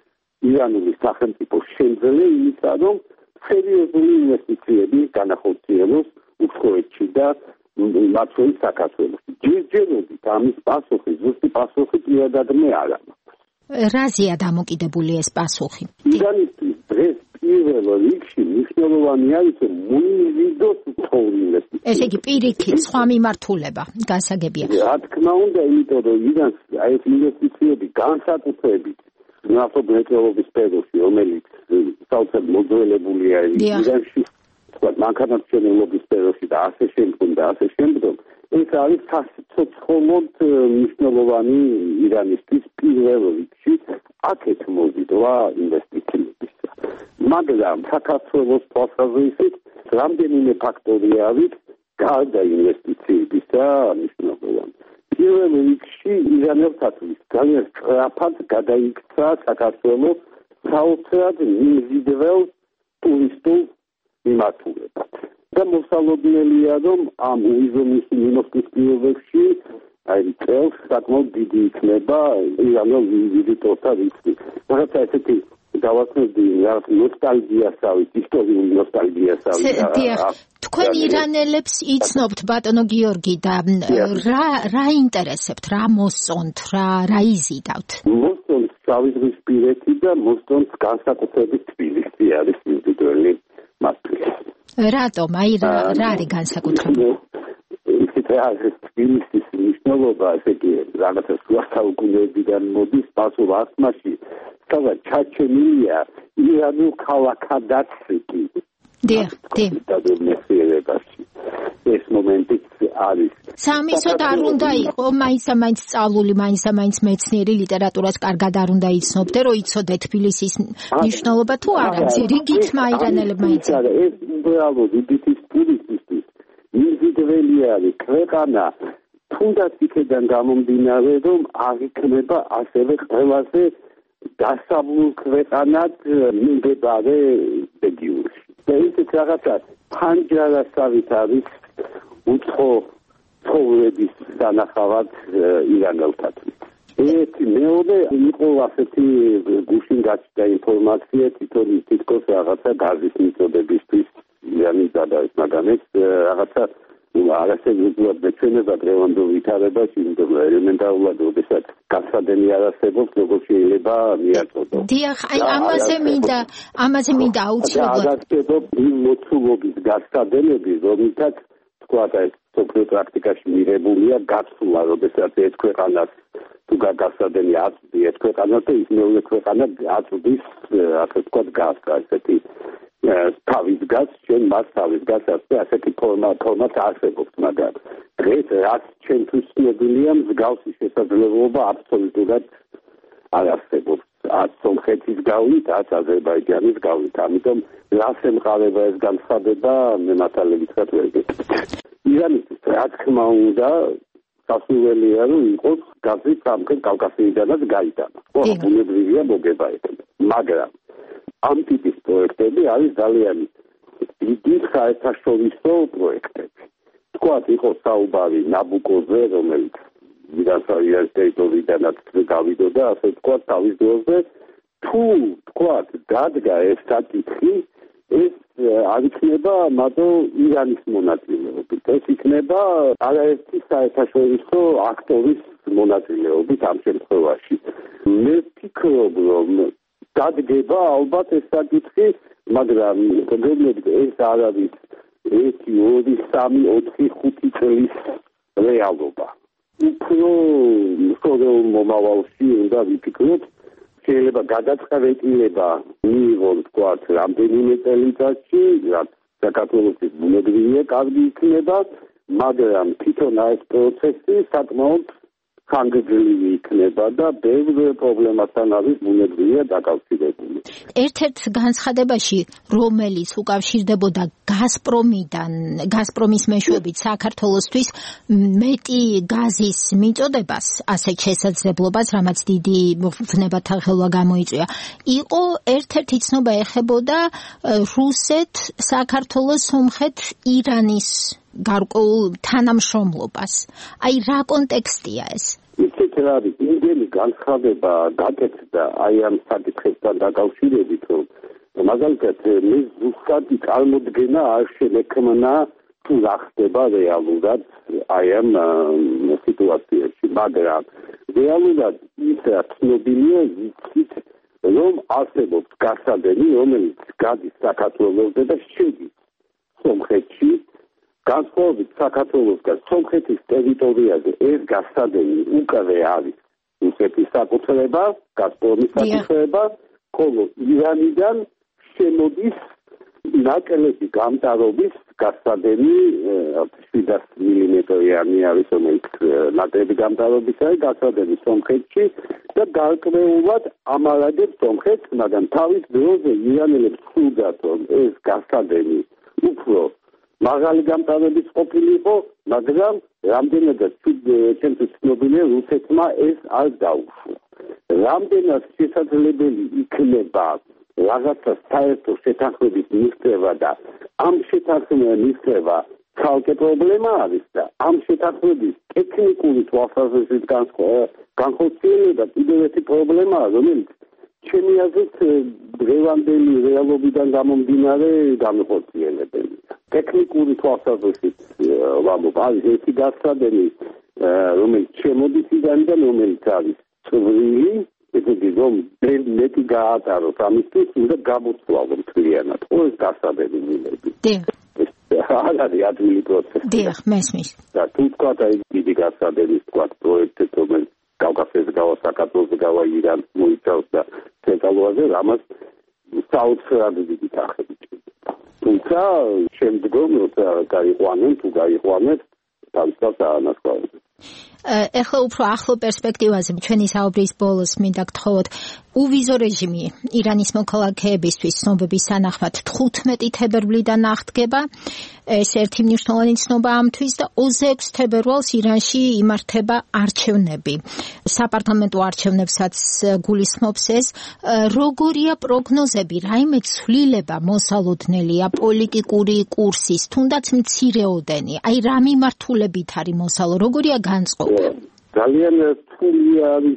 ირანული სახელმწიფო შემძლე იმისა, რომ სერიოზული ინვესტიციები განახორციელოს უცხოეთში და მათვე საქართველოში. ჯერჯერობით ამის პასუხი, ზუსტი პასუხი პირადადმე არ აქვს. რაზეა დამოკიდებული ეს პასუხი? ირანისთვის დღეს პირველ რიგში მნიშვნელოვანი არის მოიზიდოს უცხოური ინვესტიციები. ესე იგი პირიქით სხვა მიმართულება გასაგებია. რა თქმა უნდა, იმიტომ რომ ირანს აი ეს ინვესტიციები განსაკუთრებით ნავთობმრეწველობის სფეროში, რომელიც საოცრად მოძველებულია ირანში, თქვა მანქანათმშენებლობის სფეროში და ასე შემდგომ და ასე შემდგომ, ეს არის საცოცხლოდ მნიშვნელოვანი ირანისთვის პირველ რიგში აქეთ მოზიდვა ინვესტიციებისა. მაგრამ საქართველოს თვალსაზრისით რამდენიმე ფაქტორი არის გარდა ინვესტიციებისა მნიშვნელოვანი. პირველ რიგში ირანელთათვის ძალიან სწრაფად გადაიქცა საქართველოს საოცრად მიზიდվել ტურისტულ მიმართულებად. და მოსალოდნელია, რომ ამ უიზომის მიმოხდის პირობებში აი წელს საკმაოდ დიდი იქნება ირანელ ვიზიტორთა რიცხვი. რაღაცა ესეთი დავასწრებდი რაღაც ნოსტალგიასავით, ისტორიული ნოსტალგიასავით. თქვენ ირანელებს იცნობთ ბატონო გიორგი და რა რა ინტერესებთ, რა მოსწონთ, რა რა იზიდავთ? მოსწონთ შავიზღვისპირეთი და მოსწონთ განსაკუთრებით თბილისი არის ინდივიდუალური მასწავლებელი. რატომ? აი რა რა არის განსაკუთრებული? ისეთ არის თბილისის მნიშვნელობა, ესე იგი რაღაცა სხვა საუკუნეებიდან მოდის პასუხ ასმაში, სადაც ჩაჩენილია ირანულ ქალაქადაც კი. დიახ, დიახ. ეს მომენტიც არის. სამისოდ არ უნდა იყო მაინც-მაინც სწავლული, მაინც-მაინც მეცნიერი ლიტერატურას კარგად არ უნდა იცნობდე, რომ იცოდე თბილისის მნიშვნელობა თუ არა, რიგით მაირანელებმა იცოდა. ეს უბრალოდ იბიტის ტურისტისთვის მიზიდველი არის ქვეყანა, თუნდაც იქიდან გამომდინარე, რომ არ იქნება ასევე ყველაზე დასავლურ ქვეყანად მიმდებარე რეგიონში. და ისეთ რაღაცა ფანჯარასავით არის უცხო ცხოვრების სანახავად ირანელთათვის. ერთი მეორე იყო ასეთი გუშინ გაჩნდა ინფორმაცია, თვითონ თითქოს რაღაცა გაზის მიწოდებისთვის ირანის გადაის, მაგრამ ეს რაღაცა არასერიოზულად მეჩვენება დღევანდელ ვითარებაში, იმიტომ რომ ელემენტარულად როდესაც გასადენი არ არსებობს, როგორ შეიძლება მიაწოდო. დიახ, აი ამაზე მინდა, ამაზე მინდა აუცილებლად. არ არსებობს იმ მოცულობის გასადენები, რომლითაც თქვა და ეს სოფლიო პრაქტიკაში მიღებულია გაცვლა, როდესაც ეს ქვეყანას თუ გასადენი აწვდი ეს ქვეყანას და ის მეორე ქვეყანა აწვდის, ასე ვთქვათ, გასა, ესეთი თავის გას, ჩვენ მას თავის გას ასე ასეთი ფორმა ფორმაც არსებობს, მაგრამ დღეს რაც ჩვენთვის ცნობილია, მსგავსი შესაძლებლობა აბსოლუტურად არ არსებობს. ათ სომხეთის გავლით, ათ აზერბაიჯანის გავლით, ამიტომ რას ემყარება ეს განცხადება, მე მართალობითად ვერ გეტყვით. ირანისთვის რა თქმა უნდა სასურველია, რომ იყოს გაზი სამხრეთ კავკასიიდანაც გაიტანა. ხო, ბუნებრივია მოგება ეგრე. მაგრამ ამ ტიპის პროექტები არის ძალიან დიდი საერთაშორისო პროექტები. თქვათ, იყო საუბარი ნაბუკოზე, რომელიც ირანსავიას ტერიტორიიდანაც გავიდოდა, ასე თქვათ, თავის დროზე, თუ თქვათ, დადგა ეს საკითხი, ეს არ იქნება მარტო ირანის მონაწილეობით, ეს იქნება არაერთი საერთაშორისო აქტორის მონაწილეობით ამ შემთხვევაში. მე ვფიქრობ, რომ დადგება ალბათ ეს საკითხი, მაგრამ გეგმებით ეს არ არის ერთი, ორი, სამი, ოთხი, ხუთი წლის რეალობა. უფრო მსწორეულ მომავალში უნდა ვიფიქროთ, შეიძლება გადაწყვეტილება მიიღონ, თქვათ, რამდენიმე წელიწადში, რაც საქართველოსთვის ბუნებრივია კარგი იქნება, მაგრამ თვითონ ეს პროცესი საკმაოდ ხანგრძლივი იქნება და ბევრ პრობლემასთან არის ბუნებრივია დაკავშირებული. ერთ-ერთ განცხადებაში, რომელიც უკავშირდებოდა გაზპრომიდან, გაზპრომის მეშვეობით საქართველოსთვის მეტი გაზის მიწოდებას, ასეთ შესაძლებლობას, რამაც დიდი მოხდნებათა ხელვა გამოიწვია, იყო ერთ-ერთი ცნობა ეხებოდა რუსეთ, საქართველოს, სომხეთ, ირანის გარკვეულ თანამშრომლობას. აი რა კონტექსტია ეს? იცით რა არის, იმდენი განსხვავება გაკეთდა აი ამ საკითხებთან დაკავშირებით, რომ მაგალითად მე ზუსტად წარმოდგენა არ შემექმნა თუ რა ხდება რეალურად აი ამ სიტუაციაში, მაგრამ რეალურად ის რა ცნობილია, იცით, რომ არსებობს გასადენი, რომელიც გადის საქართველოსზე და შედის სომხეთში. განსხვავებით საქართველოსგან სომხეთის ტერიტორიაზე ეს გასადენი უკვე არის რუსეთის საკუთრება, გაზპრომის საკუთრება, ხოლო ირანიდან შემოდის ნაკლები გამტარობის გასადენი შვიდას მილიმეტრიანი არის, რომელიც ნაკლები გამტარობის არის გასადენი სომხეთში და გარკვეულად ამარაგებს სომხეთს, მაგრამ თავის დროზე ირანელებს სურდათ, რომ ეს გასადენი უფრო მაღალი გამტარების ყოფილიყო, მაგრამ რამდენადაც ჩემთვის ცნობილია, რუსეთმა ეს არ დაუშვა. რამდენად შესაძლებელი იქნება რაღაცა საერთო შეთანხმების მიღწევა და ამ შეთანხმების მიღწევა ცალკე პრობლემა არის და ამ შეთანხმების ტექნიკური თვალსაზრისით განხორციელება კიდევ ერთი პრობლემაა, რომელიც ჩემი აზრით დღევანდელი რეალობიდან გამომდინარე განხორციელებელია. ტექნიკური თვალსაზრისით ვამბობ, არის ერთი გასადენი, რომელიც შემოდის ირანიდან, რომელიც არის წვრილი, ესე რომ მეტი გაატაროს ამისთვის, უნდა გამოცვალო მთლიანად. ეს გასადენი მილები. არ არის ადვილი პროცესი. დიახ, მესმის. და თუ თქვა აი დიდი გასადენის თქვა პროექტი, რომელიც კავკასიაზე გავა, საქართველოსზე გავა, ირანს მოიცავს და ცენტრალურ ამას საოცრად დიდი თანხები ჭირდება. თუმცა შემდგომ როცა გაიყვანენ, თუ გაიყვანეთ, თავისთავად აანაცვლავებთ. ეხლა უფრო ახლო პერსპექტივაზე ჩვენი საუბრის ბოლოს მინდა გთხოვოთ უვიზო რეჟიმი ირანის მოქალაქეებისთვის ცნობების თანახმად თხუთმეტი თებერვლიდან აღდგება. ეს ერთი მნიშვნელოვანი ცნობა ამთვის და ოცდაექვსი თებერვალს ირანში იმართება არჩევნები. საპარლამენტო არჩევნებსაც გულისხმობს ეს. როგორია პროგნოზები, რაიმე ცვლილება მოსალოდნელია პოლიტიკური კურსის, თუნდაც მცირეოდენი, აი რა მიმართულებით არის მოსალო, როგორია განწყობა? ძალიან რთული არის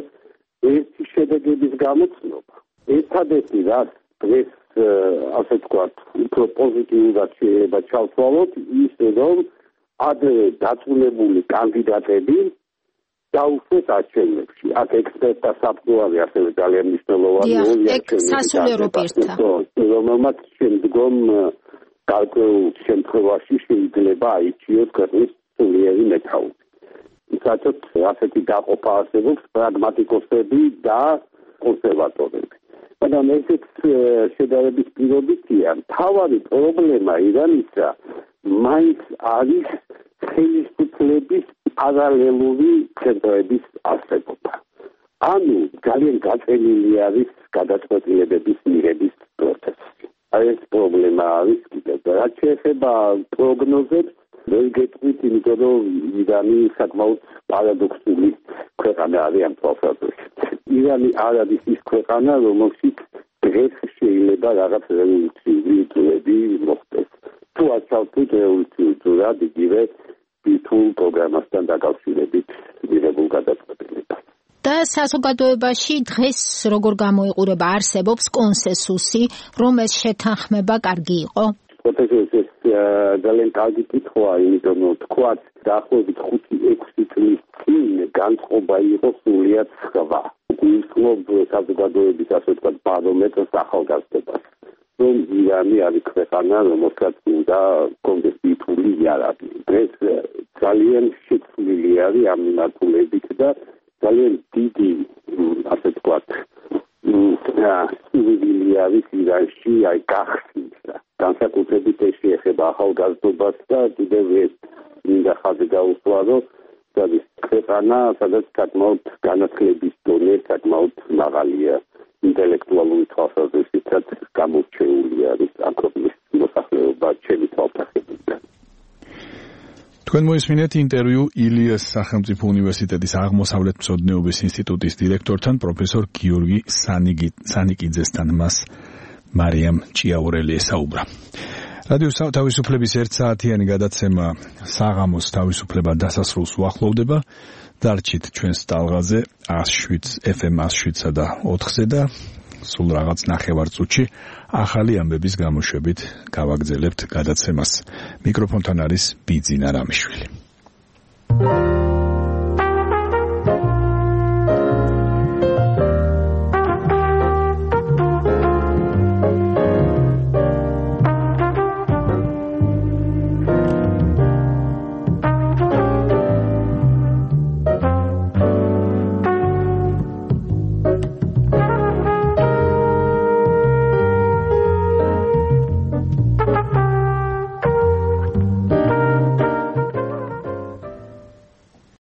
ერთი შედეგების გამოცნობა. ერთადერთი რაც დღეს ასე ვთქვათ, უფრო პოზიტიურად შეიძლება ჩავთვალოთ, ის რომ ადრე დაწუნებული კანდიდატები დაუშვეს არჩევნებში. აქ ექსპერტთა საფუძველი ასევე ძალიან მნიშვნელოვანია. სასულიერო პირთა, რომელმაც შემდგომ გარკვეულ შემთხვევაში შეიძლება აიჩიოს ქვეყნის სულიერი მეთაური. საერთოდ ასეთი დაყოფა არსებობს პრაგმატიკოსები და კონსერვატორები. მაგრამ ესეც შედარების პირობითია. მთავარი პრობლემა ირანისა მაინც არის ხელისუფლების პარალელური ცენტრების არსებობა. ანუ ძალიან გაწენილი არის გადაწყვეტილებების მიღების პროცესი. აი ეს პრობლემა არის კიდევ. რაც შეეხება პროგნოზებს, ვერ გეტყვით, იმიტომ რომ ირანი საკმაოდ პარადოქსული ქვეყანა არის ამ თვალსაზრისით. ირანი არ არის ის ქვეყანა, რომელშიც დღეს შეიძლება რაღაც რევოლუციური ტურები მოხდეს. თუ არ ჩავთვლით რევოლუციური ტურად იგივე ბირთვულ პროგრამასთან დაკავშირებით მიღებულ გადაწყვეტილებას. და საზოგადოებაში დღეს როგორ გამოიყურება, არსებობს კონსენსუსი, რომ ეს შეთანხმება კარგი იყო? პროფესორ, ძალიან კარგი კითხვაა, იმიტომ რომ თქვათ დაახლოებით ხუთი ექვსი წლის წინ განწყობა იყო სრულიად სხვა. გულისხმობ საზოგადოების ასე ვთქვათ ბარომეტრს ახალგაზრდობას, რომ ირანი არის ქვეყანა, რომელსაც უნდა კონდეს ბირთვული იარაღი. დღეს ძალიან შეცვლილი არის ამ მიმართულებით და ძალიან დიდი ასე ვთქვათ სულვილი არის ირანში, აი გახსნისა. განსაკუთრებით ეს შეეხება ახალგაზრდობას და კიდევ ეს მინდა ხაზი გაუსვა, რომ ეს ქვეყანა, სადაც საკმაოდ განათლების დონე საკმაოდ მაღალია, ინტელექტუალური თვალსაზრისითაც გამორჩეული არის ამ ქვეყნის მოსახლეობა ჩემი თვალსაზრისით. თქვენ მოისმინეთ ინტერვიუ ილიას სახელმწიფო უნივერსიტეტის აღმოსავლეთმცოდნეობის ინსტიტუტის დირექტორთან პროფესორ გიორგი სანიკიძესთან. მას მარიამ ჭიაურელი ესაუბრა. რადიო თავისუფლების ერთ საათიანი გადაცემა საღამოს თავისუფლება დასასრულს უახლოვდება. დარჩით ჩვენს ტალღაზე one oh seven F M one oh seven და ოთხზე და სულ რაღაც ნახევარ წუთში ახალი ამბების გამოშვებით გავაგრძელებთ გადაცემას. მიკროფონთან არის ბიძინა რამიშვილი.